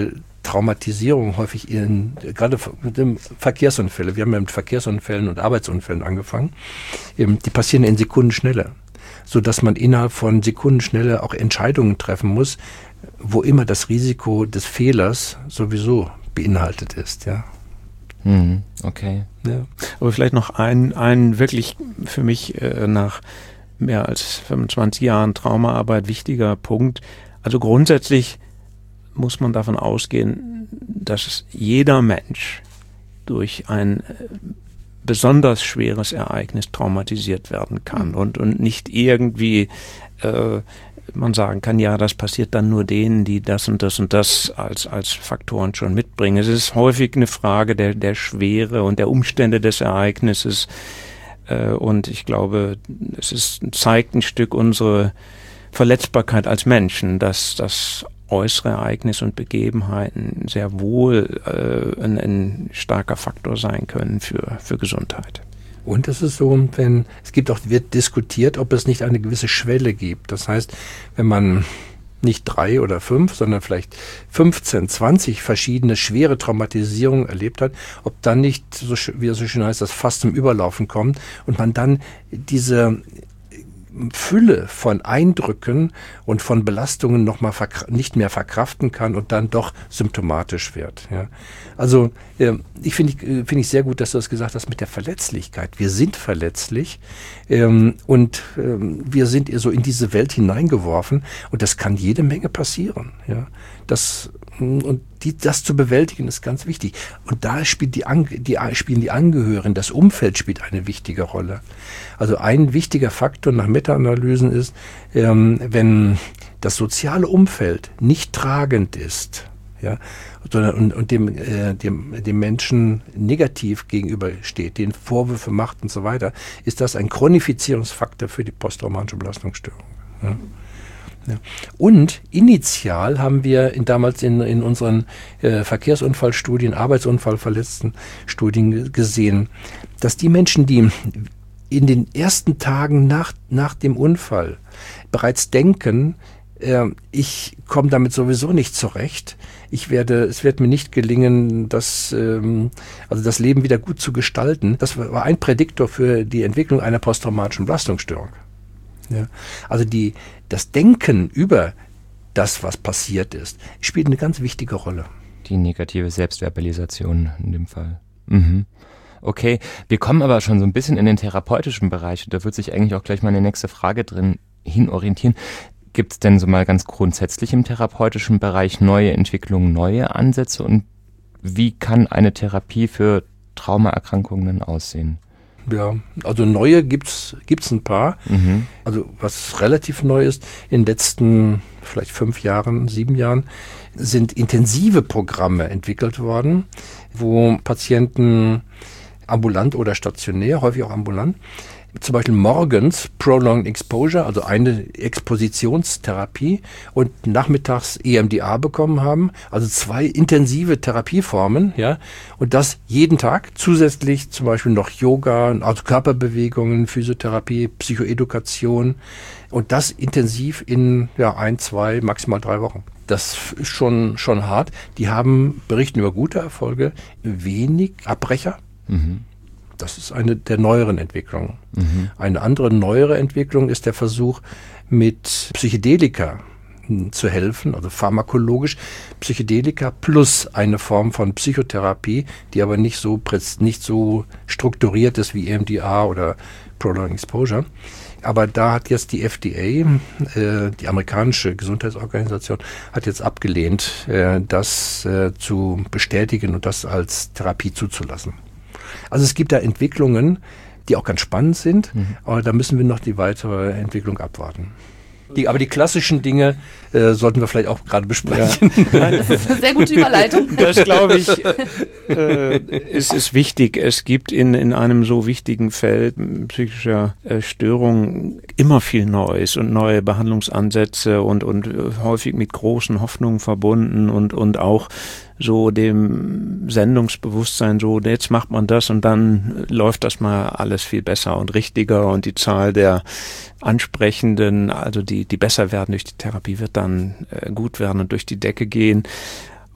Traumatisierung häufig in, gerade in Verkehrsunfälle, wir haben ja mit Verkehrsunfällen und Arbeitsunfällen angefangen, die passieren in Sekundenschnelle, sodass man innerhalb von Sekundenschnelle auch Entscheidungen treffen muss, wo immer das Risiko des Fehlers sowieso beinhaltet ist, ja. Mhm, okay. Ja. Aber vielleicht noch ein, ein wirklich für mich äh, nach mehr als fünfundzwanzig Jahren Traumaarbeit wichtiger Punkt. Also grundsätzlich muss man davon ausgehen, dass jeder Mensch durch ein besonders schweres Ereignis traumatisiert werden kann und, und nicht irgendwie äh, man sagen kann, ja, das passiert dann nur denen, die das und das und das als, als Faktoren schon mitbringen. Es ist häufig eine Frage der, der Schwere und der Umstände des Ereignisses äh, und ich glaube, es ist, zeigt ein Stück unsere Verletzbarkeit als Menschen, dass das äußere Ereignisse und Begebenheiten sehr wohl äh, ein, ein starker Faktor sein können für, für Gesundheit. Und es ist so, wenn, es gibt auch, wird diskutiert, ob es nicht eine gewisse Schwelle gibt. Das heißt, wenn man nicht drei oder fünf, sondern vielleicht fünfzehn, zwanzig verschiedene schwere Traumatisierungen erlebt hat, ob dann nicht, so, wie es so schön heißt, das Fass zum Überlaufen kommt und man dann diese Fülle von Eindrücken und von Belastungen noch mal verkra- nicht mehr verkraften kann und dann doch symptomatisch wird. Ja. Also äh, ich finde äh, finde ich sehr gut, dass du das gesagt hast mit der Verletzlichkeit. Wir sind verletzlich ähm, und ähm, wir sind so in diese Welt hineingeworfen und das kann jede Menge passieren. Ja. Das und die, das zu bewältigen ist ganz wichtig. Und da spielt die, die, spielen die Angehörigen, das Umfeld spielt eine wichtige Rolle. Also ein wichtiger Faktor nach Meta-Analysen ist, ähm, wenn das soziale Umfeld nicht tragend ist, ja, sondern und, und dem, äh, dem, dem Menschen negativ gegenübersteht, den Vorwürfe macht und so weiter, ist das ein Chronifizierungsfaktor für die posttraumatische Belastungsstörung. Ja. Ja. Und initial haben wir in, damals in, in unseren äh, Verkehrsunfallstudien, Arbeitsunfallverletzten Studien gesehen, dass die Menschen, die in den ersten Tagen nach, nach dem Unfall bereits denken, äh, ich komme damit sowieso nicht zurecht, ich werde, es wird mir nicht gelingen, das, ähm, also das Leben wieder gut zu gestalten. Das war ein Prädiktor für die Entwicklung einer posttraumatischen Belastungsstörung. Ja. Also die, das Denken über das, was passiert ist, spielt eine ganz wichtige Rolle. Die negative Selbstverbalisation in dem Fall. Mhm. Okay, wir kommen aber schon so ein bisschen in den therapeutischen Bereich und da wird sich eigentlich auch gleich meine nächste Frage drin hinorientieren. Gibt es denn so mal ganz grundsätzlich im therapeutischen Bereich neue Entwicklungen, neue Ansätze und wie kann eine Therapie für Traumaerkrankungen aussehen? Ja, also neue gibt's gibt's ein paar. Mhm. Also was relativ neu ist, in den letzten vielleicht fünf Jahren, sieben Jahren sind intensive Programme entwickelt worden, wo Patienten ambulant oder stationär, häufig auch ambulant, zum Beispiel morgens Prolonged Exposure, also eine Expositionstherapie und nachmittags E M D R bekommen haben, also zwei intensive Therapieformen, ja, und das jeden Tag, zusätzlich zum Beispiel noch Yoga, also Körperbewegungen, Physiotherapie, Psychoedukation und das intensiv in ja ein, zwei, maximal drei Wochen. Das ist schon, schon hart. Die haben, berichten über gute Erfolge, wenig Abbrecher. Mhm. Das ist eine der neueren Entwicklungen. Mhm. Eine andere neuere Entwicklung ist der Versuch, mit Psychedelika zu helfen, also pharmakologisch Psychedelika plus eine Form von Psychotherapie, die aber nicht so, nicht so strukturiert ist wie E M D R oder Prolonged Exposure. Aber da hat jetzt die F D A, äh, die amerikanische Gesundheitsorganisation, hat jetzt abgelehnt, äh, das äh, zu bestätigen und das als Therapie zuzulassen. Also es gibt da Entwicklungen, die auch ganz spannend sind, mhm. aber da müssen wir noch die weitere Entwicklung abwarten. Die, aber die klassischen Dinge äh, sollten wir vielleicht auch gerade besprechen. Ja. Das ist eine sehr gute Überleitung. Das, glaube ich, äh, ist, ist wichtig. Es gibt in, in einem so wichtigen Feld psychischer äh, Störungen immer viel Neues und neue Behandlungsansätze und, und äh, häufig mit großen Hoffnungen verbunden und, und auch so dem Sendungsbewusstsein, so jetzt macht man das und dann läuft das mal alles viel besser und richtiger und die Zahl der Ansprechenden, also die, die besser werden durch die Therapie, wird dann äh, gut werden und durch die Decke gehen.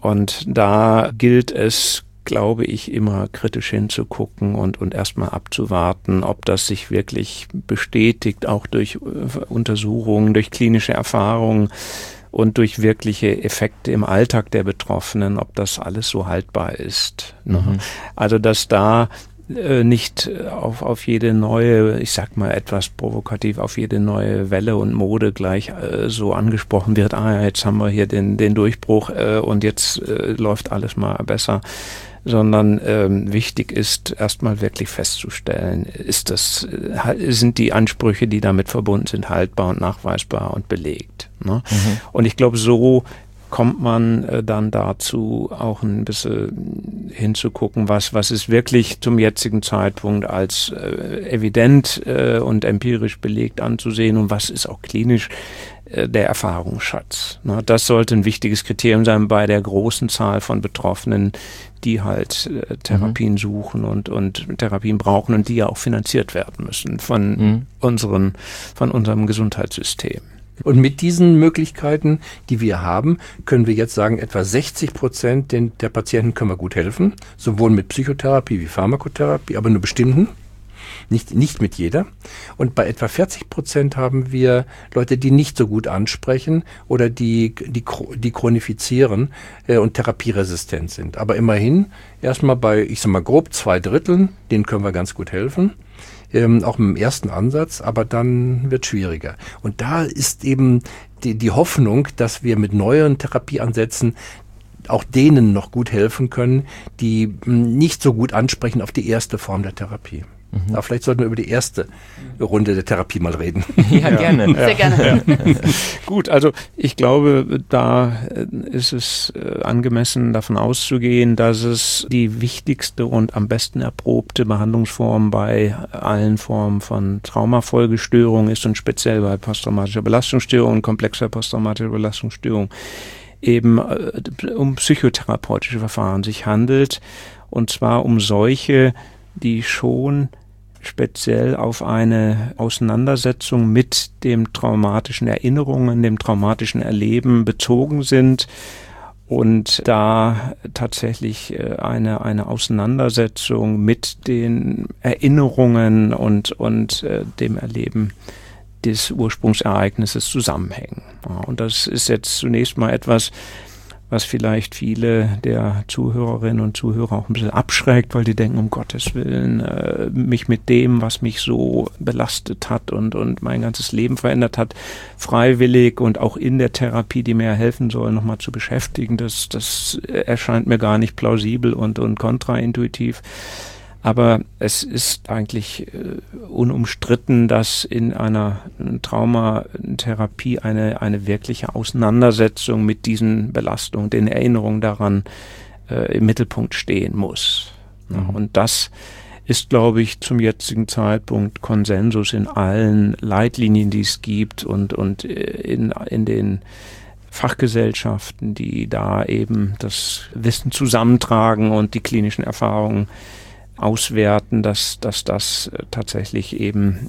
Und da gilt es, glaube ich, immer kritisch hinzugucken und, und erstmal abzuwarten, ob das sich wirklich bestätigt, auch durch Untersuchungen, durch klinische Erfahrungen und durch wirkliche Effekte im Alltag der Betroffenen, ob das alles so haltbar ist. Ne? Mhm. Also, dass da äh, nicht auf, auf jede neue, ich sag mal etwas provokativ, auf jede neue Welle und Mode gleich äh, so angesprochen wird, ah ja, jetzt haben wir hier den, den Durchbruch äh, und jetzt äh, läuft alles mal besser. Sondern ähm, wichtig ist, erstmal wirklich festzustellen, ist das, äh, sind die Ansprüche, die damit verbunden sind, haltbar und nachweisbar und belegt. Ne? Mhm. Und ich glaube, so kommt man äh, dann dazu, auch ein bisschen hinzugucken, was, was ist wirklich zum jetzigen Zeitpunkt als äh, evident äh, und empirisch belegt anzusehen und was ist auch klinisch äh, der Erfahrungsschatz. Ne? Das sollte ein wichtiges Kriterium sein bei der großen Zahl von Betroffenen, die halt äh, Therapien mhm. suchen und, und Therapien brauchen und die ja auch finanziert werden müssen von mhm. unseren, von unserem Gesundheitssystem. Und mit diesen Möglichkeiten, die wir haben, können wir jetzt sagen, etwa sechzig Prozent der Patienten können wir gut helfen, sowohl mit Psychotherapie wie Pharmakotherapie, aber nur bestimmten, nicht, nicht mit jeder. Und bei etwa vierzig Prozent haben wir Leute, die nicht so gut ansprechen oder die, die, die chronifizieren äh, und therapieresistent sind. Aber immerhin erstmal bei, ich sag mal grob zwei Dritteln, denen können wir ganz gut helfen. Ähm, auch im ersten Ansatz, aber dann wird schwieriger. Und da ist eben die, die Hoffnung, dass wir mit neuen Therapieansätzen auch denen noch gut helfen können, die nicht so gut ansprechen auf die erste Form der Therapie. Mhm. Aber vielleicht sollten wir über die erste Runde der Therapie mal reden. Ja, ja. gerne. Sehr ja. gerne. Ja. Gut, also ich glaube, da ist es angemessen davon auszugehen, dass es die wichtigste und am besten erprobte Behandlungsform bei allen Formen von Traumafolgestörungen ist und speziell bei posttraumatischer Belastungsstörung und komplexer posttraumatischer Belastungsstörung eben um psychotherapeutische Verfahren sich handelt, und zwar um solche, die schon speziell auf eine Auseinandersetzung mit dem traumatischen Erinnerungen, dem traumatischen Erleben bezogen sind und da tatsächlich eine, eine Auseinandersetzung mit den Erinnerungen und, und äh, dem Erleben des Ursprungsereignisses zusammenhängen. Ja, und das ist jetzt zunächst mal etwas, was vielleicht viele der Zuhörerinnen und Zuhörer auch ein bisschen abschreckt, weil die denken, um Gottes Willen, äh, mich mit dem, was mich so belastet hat und, und mein ganzes Leben verändert hat, freiwillig und auch in der Therapie, die mir helfen soll, nochmal zu beschäftigen. Das, das erscheint mir gar nicht plausibel und, und kontraintuitiv. Aber es ist eigentlich äh, unumstritten, dass in einer Traumatherapie eine, eine wirkliche Auseinandersetzung mit diesen Belastungen, den Erinnerungen daran äh, im Mittelpunkt stehen muss. Mhm. Ja, und das ist, glaube ich, zum jetzigen Zeitpunkt Konsensus in allen Leitlinien, die es gibt und, und in, in den Fachgesellschaften, die da eben das Wissen zusammentragen und die klinischen Erfahrungen auswerten, dass, dass das tatsächlich eben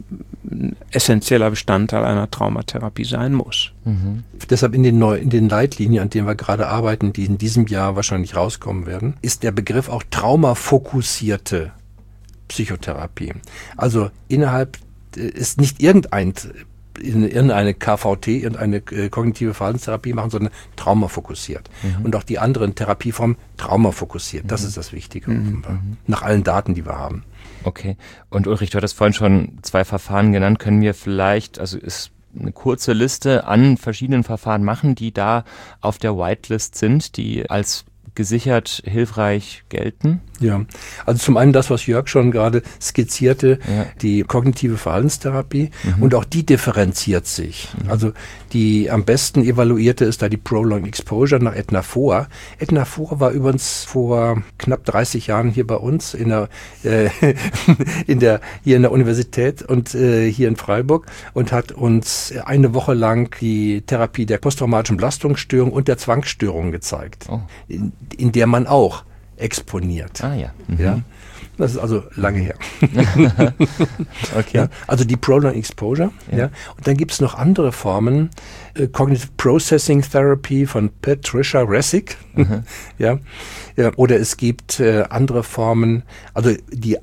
ein essentieller Bestandteil einer Traumatherapie sein muss. Mhm. Deshalb in den, Neu- in den Leitlinien, an denen wir gerade arbeiten, die in diesem Jahr wahrscheinlich rauskommen werden, ist der Begriff auch traumafokussierte Psychotherapie. Also innerhalb ist nicht irgendein in irgendeine K V T, irgendeine äh, kognitive Verhaltenstherapie machen, sondern traumafokussiert. Mhm. Und auch die anderen Therapieformen traumafokussiert. Das mhm. ist das Wichtige, mhm. nach allen Daten, die wir haben. Okay. Und Ulrich, du hattest vorhin schon zwei Verfahren genannt. Können wir vielleicht, also ist eine kurze Liste an verschiedenen Verfahren machen, die da auf der Whitelist sind, die als gesichert hilfreich gelten? Ja, also zum einen das, was Jörg schon gerade skizzierte, ja. die kognitive Verhaltenstherapie, mhm. und auch die differenziert sich. Mhm. Also die am besten evaluierte ist da die Prolonged Exposure nach Edna Foa. Edna Foa war übrigens vor knapp dreißig Jahren hier bei uns in der, äh, in der hier in der Universität und äh, hier in Freiburg und hat uns eine Woche lang die Therapie der posttraumatischen Belastungsstörung und der Zwangsstörung gezeigt, oh. in, in der man auch exponiert. Ah ja. Mhm. Ja. Das ist also lange her. Okay. Ja, also die Prolonged Exposure. Ja. Ja. Und dann gibt es noch andere Formen. Äh, Cognitive Processing Therapy von Patricia Resick. Mhm. Ja. Ja. Oder es gibt äh, andere Formen, also die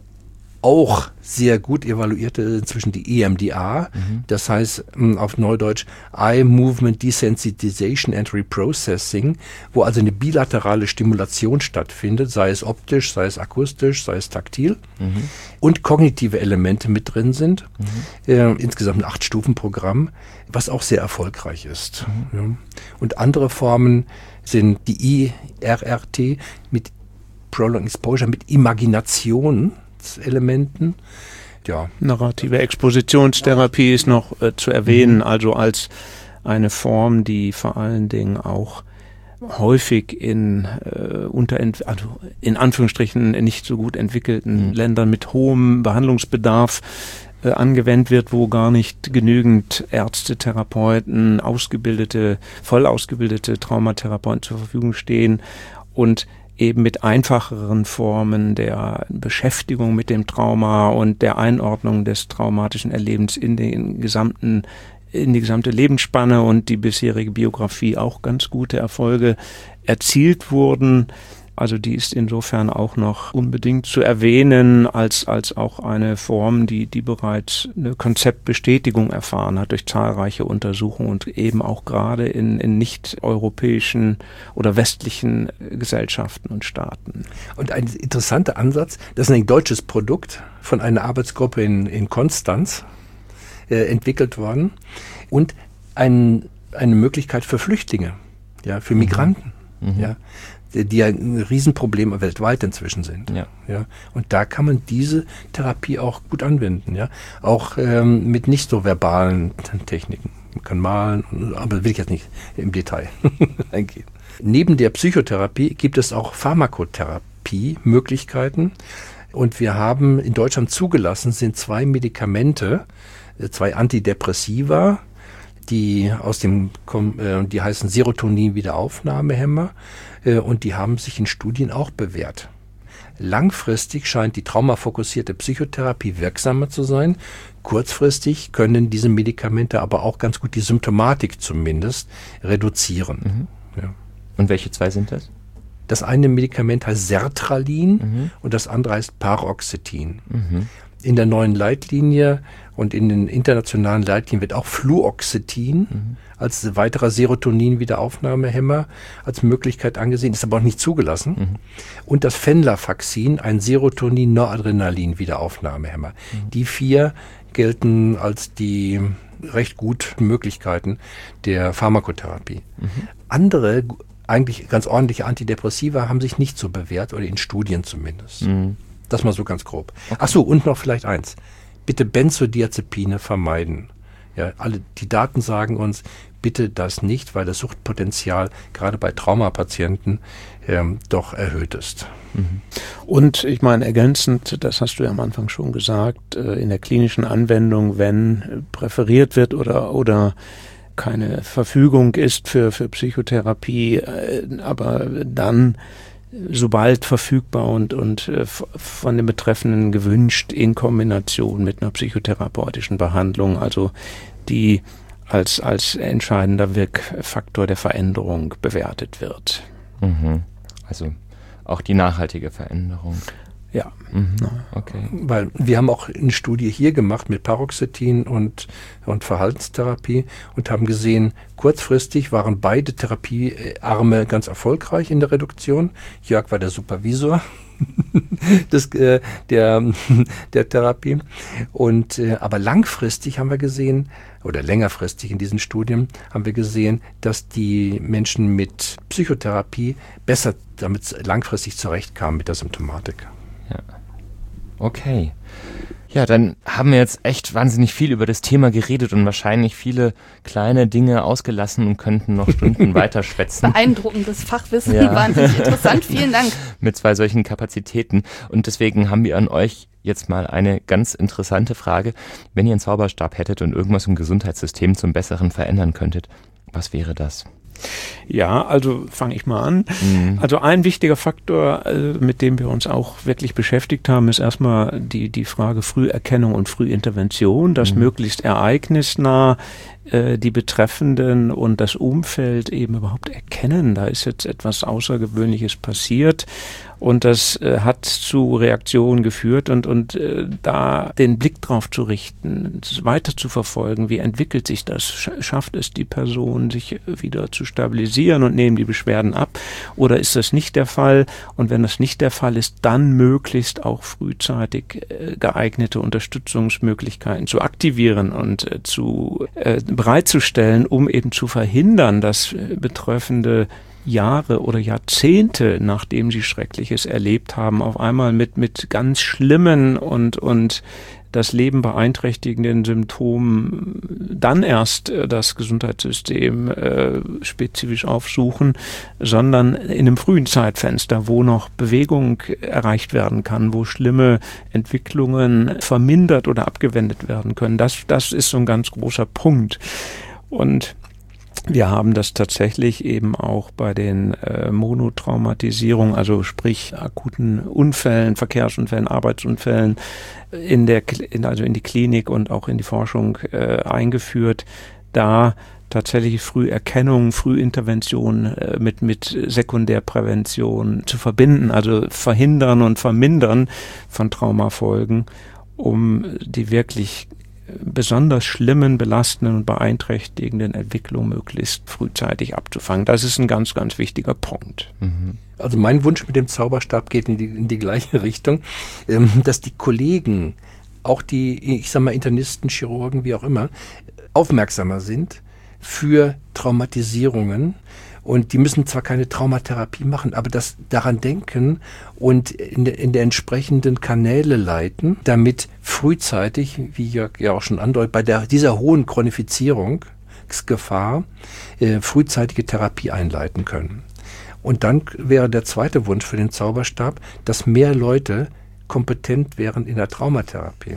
auch sehr gut evaluierte inzwischen die E M D R, mhm. das heißt auf Neudeutsch Eye Movement Desensitization and Reprocessing, wo also eine bilaterale Stimulation stattfindet, sei es optisch, sei es akustisch, sei es taktil, mhm. und kognitive Elemente mit drin sind. Mhm. Äh, insgesamt ein acht-Stufen-Programm, was auch sehr erfolgreich ist. Mhm. Ja. Und andere Formen sind die I R R T mit Prolonged Exposure, mit Imagination, Elementen. Ja. Narrative Expositionstherapie ist noch äh, zu erwähnen, mhm. also als eine Form, die vor allen Dingen auch häufig in äh, unterent also in Anführungsstrichen nicht so gut entwickelten mhm. Ländern mit hohem Behandlungsbedarf äh, angewendet wird, wo gar nicht genügend Ärzte, Therapeuten, ausgebildete, voll ausgebildete Traumatherapeuten zur Verfügung stehen und eben mit einfacheren Formen der Beschäftigung mit dem Trauma und der Einordnung des traumatischen Erlebens in den gesamten, in die gesamte Lebensspanne und die bisherige Biografie auch ganz gute Erfolge erzielt wurden. Also die ist insofern auch noch unbedingt zu erwähnen als, als auch eine Form, die, die bereits eine Konzeptbestätigung erfahren hat durch zahlreiche Untersuchungen und eben auch gerade in, in nicht-europäischen oder westlichen Gesellschaften und Staaten. Und ein interessanter Ansatz, das ist ein deutsches Produkt von einer Arbeitsgruppe in, in Konstanz äh, entwickelt worden und ein, eine Möglichkeit für Flüchtlinge, ja, für Migranten, mhm. ja. die ja ein Riesenproblem weltweit inzwischen sind. Ja. Ja. Und da kann man diese Therapie auch gut anwenden, ja. Auch ähm, mit nicht so verbalen Techniken. Man kann malen, aber will ich jetzt nicht im Detail eingehen. Neben der Psychotherapie gibt es auch Pharmakotherapie-Möglichkeiten. Und wir haben in Deutschland zugelassen, sind zwei Medikamente, zwei Antidepressiva, die aus dem, die heißen Serotonin-Wiederaufnahmehemmer, und die haben sich in Studien auch bewährt. Langfristig scheint die traumafokussierte Psychotherapie wirksamer zu sein. Kurzfristig können diese Medikamente aber auch ganz gut die Symptomatik zumindest reduzieren. Mhm. Ja. Und welche zwei sind das? Das eine Medikament heißt Sertralin, mhm. und das andere heißt Paroxetin. Mhm. In der neuen Leitlinie und in den internationalen Leitlinien wird auch Fluoxetin mhm. als weiterer Serotonin-Wiederaufnahmehemmer als Möglichkeit angesehen, ist aber auch nicht zugelassen. Mhm. Und das Venlafaxin, ein Serotonin-Noradrenalin-Wiederaufnahmehemmer. Mhm. Die vier gelten als die recht guten Möglichkeiten der Pharmakotherapie. Mhm. Andere, eigentlich ganz ordentliche Antidepressiva haben sich nicht so bewährt, oder in Studien zumindest. Mhm. Das mal so ganz grob. Okay. Ach so, und noch vielleicht eins. Bitte Benzodiazepine vermeiden. Ja, alle, die Daten sagen uns, bitte das nicht, weil das Suchtpotenzial gerade bei Traumapatienten ähm, doch erhöht ist. Mhm. Und ich meine, ergänzend, das hast du ja am Anfang schon gesagt, äh, in der klinischen Anwendung, wenn präferiert wird oder, oder keine Verfügung ist für, für Psychotherapie, äh, aber dann sobald verfügbar und, und äh, von den Betreffenden gewünscht in Kombination mit einer psychotherapeutischen Behandlung, also die als, als entscheidender Wirkfaktor der Veränderung bewertet wird. Mhm. Also auch die nachhaltige Veränderung. Ja. Mhm. Okay. Weil wir haben auch eine Studie hier gemacht mit Paroxetin und, und Verhaltenstherapie und haben gesehen, kurzfristig waren beide Therapiearme ganz erfolgreich in der Reduktion. Jörg war der Supervisor des, äh, der, der Therapie. Und, äh, aber langfristig haben wir gesehen, oder längerfristig in diesen Studien, haben wir gesehen, dass die Menschen mit Psychotherapie besser damit langfristig zurechtkamen mit der Symptomatik. Ja. Okay. Ja, dann haben wir jetzt echt wahnsinnig viel über das Thema geredet und wahrscheinlich viele kleine Dinge ausgelassen und könnten noch Stunden weiter schwätzen. Beeindruckendes Fachwissen, ja. Wahnsinnig interessant, vielen Dank. Mit zwei solchen Kapazitäten. Und deswegen haben wir an euch jetzt mal eine ganz interessante Frage. Wenn ihr einen Zauberstab hättet und irgendwas im Gesundheitssystem zum Besseren verändern könntet, was wäre das? Ja, also fange ich mal an. Mhm. Also ein wichtiger Faktor, mit dem wir uns auch wirklich beschäftigt haben, ist erstmal die, die Frage Früherkennung und Frühintervention, dass mhm. möglichst ereignisnah die Betreffenden und das Umfeld eben überhaupt erkennen, da ist jetzt etwas Außergewöhnliches passiert und das äh, hat zu Reaktionen geführt und, und äh, da den Blick drauf zu richten, weiter zu verfolgen, wie entwickelt sich das, schafft es die Person, sich wieder zu stabilisieren und nehmen die Beschwerden ab oder ist das nicht der Fall und wenn das nicht der Fall ist, dann möglichst auch frühzeitig äh, geeignete Unterstützungsmöglichkeiten zu aktivieren und äh, zu äh, bereitzustellen, um eben zu verhindern, dass Betreffende Jahre oder Jahrzehnte, nachdem sie Schreckliches erlebt haben, auf einmal mit, mit ganz schlimmen und, und das Leben beeinträchtigenden Symptomen dann erst äh, das Gesundheitssystem äh, spezifisch aufsuchen, sondern in einem frühen Zeitfenster, wo noch Bewegung erreicht werden kann, wo schlimme Entwicklungen vermindert oder abgewendet werden können. Das, das ist so ein ganz großer Punkt. Und wir haben das tatsächlich eben auch bei den äh, Monotraumatisierungen, also sprich akuten Unfällen, Verkehrsunfällen, Arbeitsunfällen in der in, also in die Klinik und auch in die Forschung äh, eingeführt, da tatsächlich Früherkennung, Frühintervention äh, mit mit Sekundärprävention zu verbinden, also Verhindern und Vermindern von Traumafolgen, um die wirklich besonders schlimmen, belastenden und beeinträchtigenden Entwicklungen möglichst frühzeitig abzufangen. Das ist ein ganz, ganz wichtiger Punkt. Also mein Wunsch mit dem Zauberstab geht in die, in die gleiche Richtung, ähm, dass die Kollegen, auch die, ich sag mal Internisten, Chirurgen, wie auch immer, aufmerksamer sind für Traumatisierungen. Und die müssen zwar keine Traumatherapie machen, aber das daran denken und in, de, in der entsprechenden Kanäle leiten, damit frühzeitig, wie Jörg ja auch schon andeutet, bei der, dieser hohen Chronifizierungsgefahr äh, frühzeitige Therapie einleiten können. Und dann wäre der zweite Wunsch für den Zauberstab, dass mehr Leute kompetent wären in der Traumatherapie.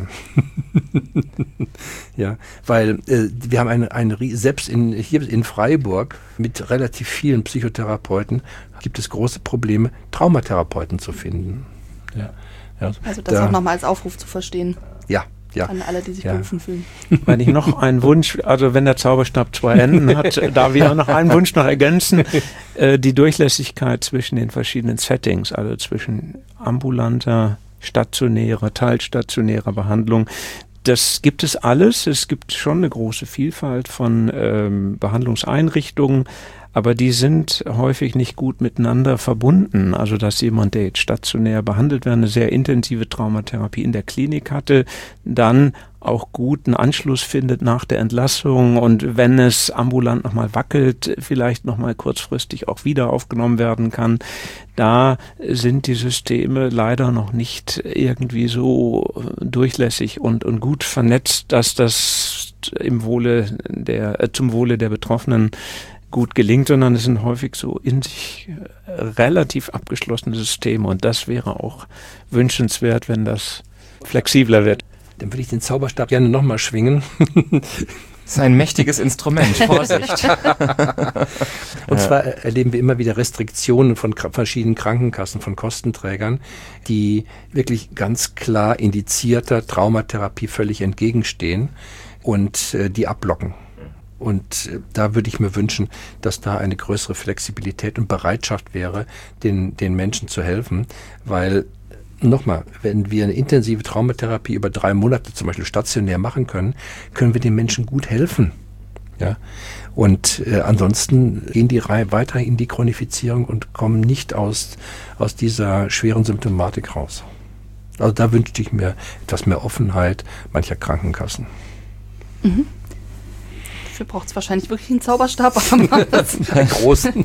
Ja, weil äh, wir haben eine, eine selbst in, hier in Freiburg mit relativ vielen Psychotherapeuten gibt es große Probleme, Traumatherapeuten zu finden. Ja, ja. Also das da, auch nochmal als Aufruf zu verstehen. Ja. Ja. An alle, die sich ja. berufen fühlen. Wenn ich noch einen Wunsch, also wenn der Zauberstab zwei Enden hat, darf ich auch noch einen Wunsch noch ergänzen, äh, die Durchlässigkeit zwischen den verschiedenen Settings, also zwischen ambulanter, stationärer, teilstationärer Behandlung. Das gibt es alles. Es gibt schon eine große Vielfalt von ähm, Behandlungseinrichtungen, aber die sind häufig nicht gut miteinander verbunden. Also dass jemand, der jetzt stationär behandelt wird, eine sehr intensive Traumatherapie in der Klinik hatte, dann auch guten Anschluss findet nach der Entlassung und wenn es ambulant nochmal wackelt, vielleicht nochmal kurzfristig auch wieder aufgenommen werden kann. Da sind die Systeme leider noch nicht irgendwie so durchlässig und, und gut vernetzt, dass das im Wohle der, äh, zum Wohle der Betroffenen gut gelingt, sondern es sind häufig so in sich relativ abgeschlossene Systeme und das wäre auch wünschenswert, wenn das flexibler wird. Dann würde ich den Zauberstab gerne nochmal schwingen. Das ist ein mächtiges Instrument, Vorsicht. Und zwar erleben wir immer wieder Restriktionen von verschiedenen Krankenkassen, von Kostenträgern, die wirklich ganz klar indizierter Traumatherapie völlig entgegenstehen und äh, die abblocken. Und äh, da würde ich mir wünschen, dass da eine größere Flexibilität und Bereitschaft wäre, den, den Menschen zu helfen, weil nochmal, wenn wir eine intensive Traumatherapie über drei Monate zum Beispiel stationär machen können, können wir den Menschen gut helfen. Ja? Und äh, ansonsten gehen die Reihe weiter in die Chronifizierung und kommen nicht aus, aus dieser schweren Symptomatik raus. Also da wünschte ich mir etwas mehr Offenheit mancher Krankenkassen. Mhm. Dafür braucht es wahrscheinlich wirklich einen Zauberstab. Aber einen großen.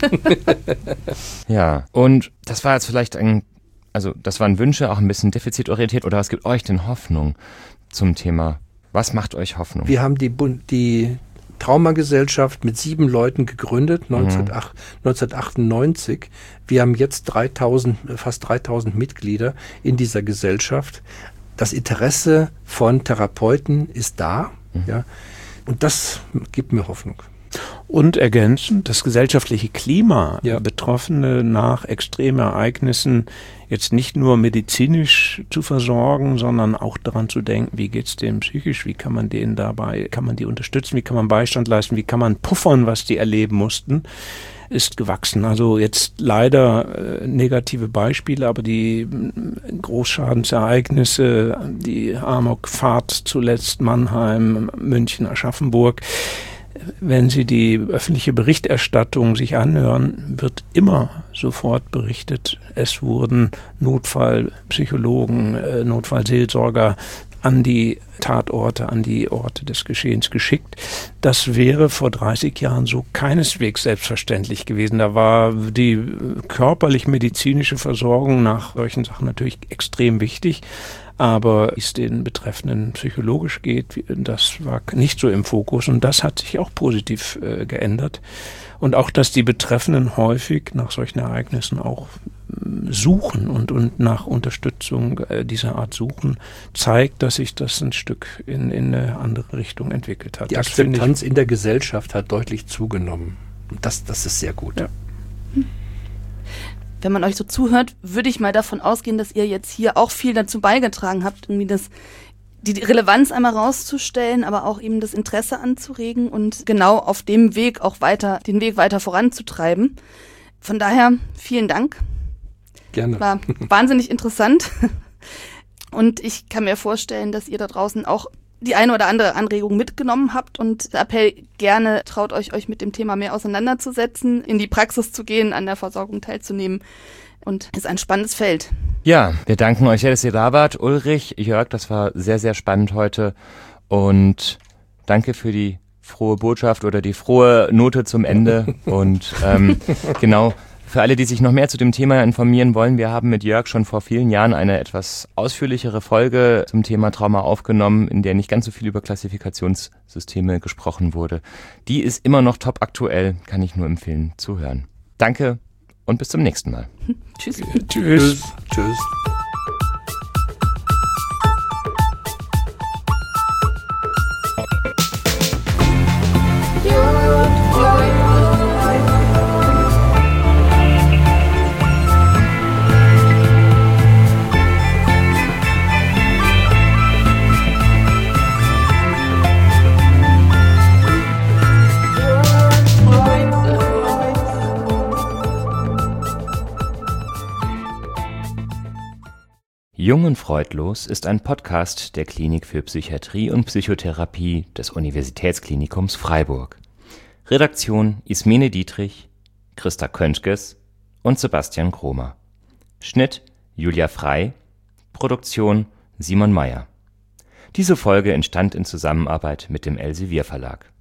Ja, und das war jetzt vielleicht ein Also das waren Wünsche, auch ein bisschen defizitorientiert. Oder was gibt euch denn Hoffnung zum Thema? Was macht euch Hoffnung? Wir haben die, die Traumagesellschaft mit sieben Leuten gegründet, neunzehnhundertachtundneunzig. Wir haben jetzt dreitausend, fast dreitausend Mitglieder in dieser Gesellschaft. Das Interesse von Therapeuten ist da. Mhm. Ja, und das gibt mir Hoffnung. Und ergänzend, das gesellschaftliche Klima, ja. Betroffene nach Extremereignissen jetzt nicht nur medizinisch zu versorgen, sondern auch daran zu denken, wie geht's denen psychisch, wie kann man denen dabei, kann man die unterstützen, wie kann man Beistand leisten, wie kann man puffern, was die erleben mussten, ist gewachsen. Also jetzt leider äh, negative Beispiele, aber die äh, Großschadensereignisse, die Amokfahrt zuletzt, Mannheim, München, Aschaffenburg, wenn Sie die öffentliche Berichterstattung sich anhören, wird immer sofort berichtet, es wurden Notfallpsychologen, äh, Notfallseelsorger an die Tatorte, an die Orte des Geschehens geschickt. Das wäre vor dreißig Jahren so keineswegs selbstverständlich gewesen. Da war die körperlich-medizinische Versorgung nach solchen Sachen natürlich extrem wichtig. Aber wie es den Betreffenden psychologisch geht, das war nicht so im Fokus und das hat sich auch positiv äh, geändert. Und auch, dass die Betreffenden häufig nach solchen Ereignissen auch äh, suchen und, und nach Unterstützung äh, dieser Art suchen, zeigt, dass sich das ein Stück in, in eine andere Richtung entwickelt hat. Die das Akzeptanz in der Gesellschaft hat deutlich zugenommen. Das, das ist sehr gut. Ja. Wenn man euch so zuhört, würde ich mal davon ausgehen, dass ihr jetzt hier auch viel dazu beigetragen habt, irgendwie das, die Relevanz einmal rauszustellen, aber auch eben das Interesse anzuregen und genau auf dem Weg auch weiter, den Weg weiter voranzutreiben. Von daher vielen Dank. Gerne. War wahnsinnig interessant. Und ich kann mir vorstellen, dass ihr da draußen auch die eine oder andere Anregung mitgenommen habt und Appell, gerne traut euch, euch mit dem Thema mehr auseinanderzusetzen, in die Praxis zu gehen, an der Versorgung teilzunehmen und ist ein spannendes Feld. Ja, wir danken euch, dass ihr da wart. Ulrich, Jörg, das war sehr, sehr spannend heute und danke für die frohe Botschaft oder die frohe Note zum Ende und ähm, genau. Für alle, die sich noch mehr zu dem Thema informieren wollen, wir haben mit Jörg schon vor vielen Jahren eine etwas ausführlichere Folge zum Thema Trauma aufgenommen, in der nicht ganz so viel über Klassifikationssysteme gesprochen wurde. Die ist immer noch top aktuell, kann ich nur empfehlen zu hören. Danke und bis zum nächsten Mal. Tschüss. Tschüss. Tschüss. Jung und freudlos ist ein Podcast der Klinik für Psychiatrie und Psychotherapie des Universitätsklinikums Freiburg. Redaktion Ismene Dietrich, Christa Köntges und Sebastian Kromer. Schnitt Julia Frei, Produktion Simon Meyer. Diese Folge entstand in Zusammenarbeit mit dem Elsevier Verlag.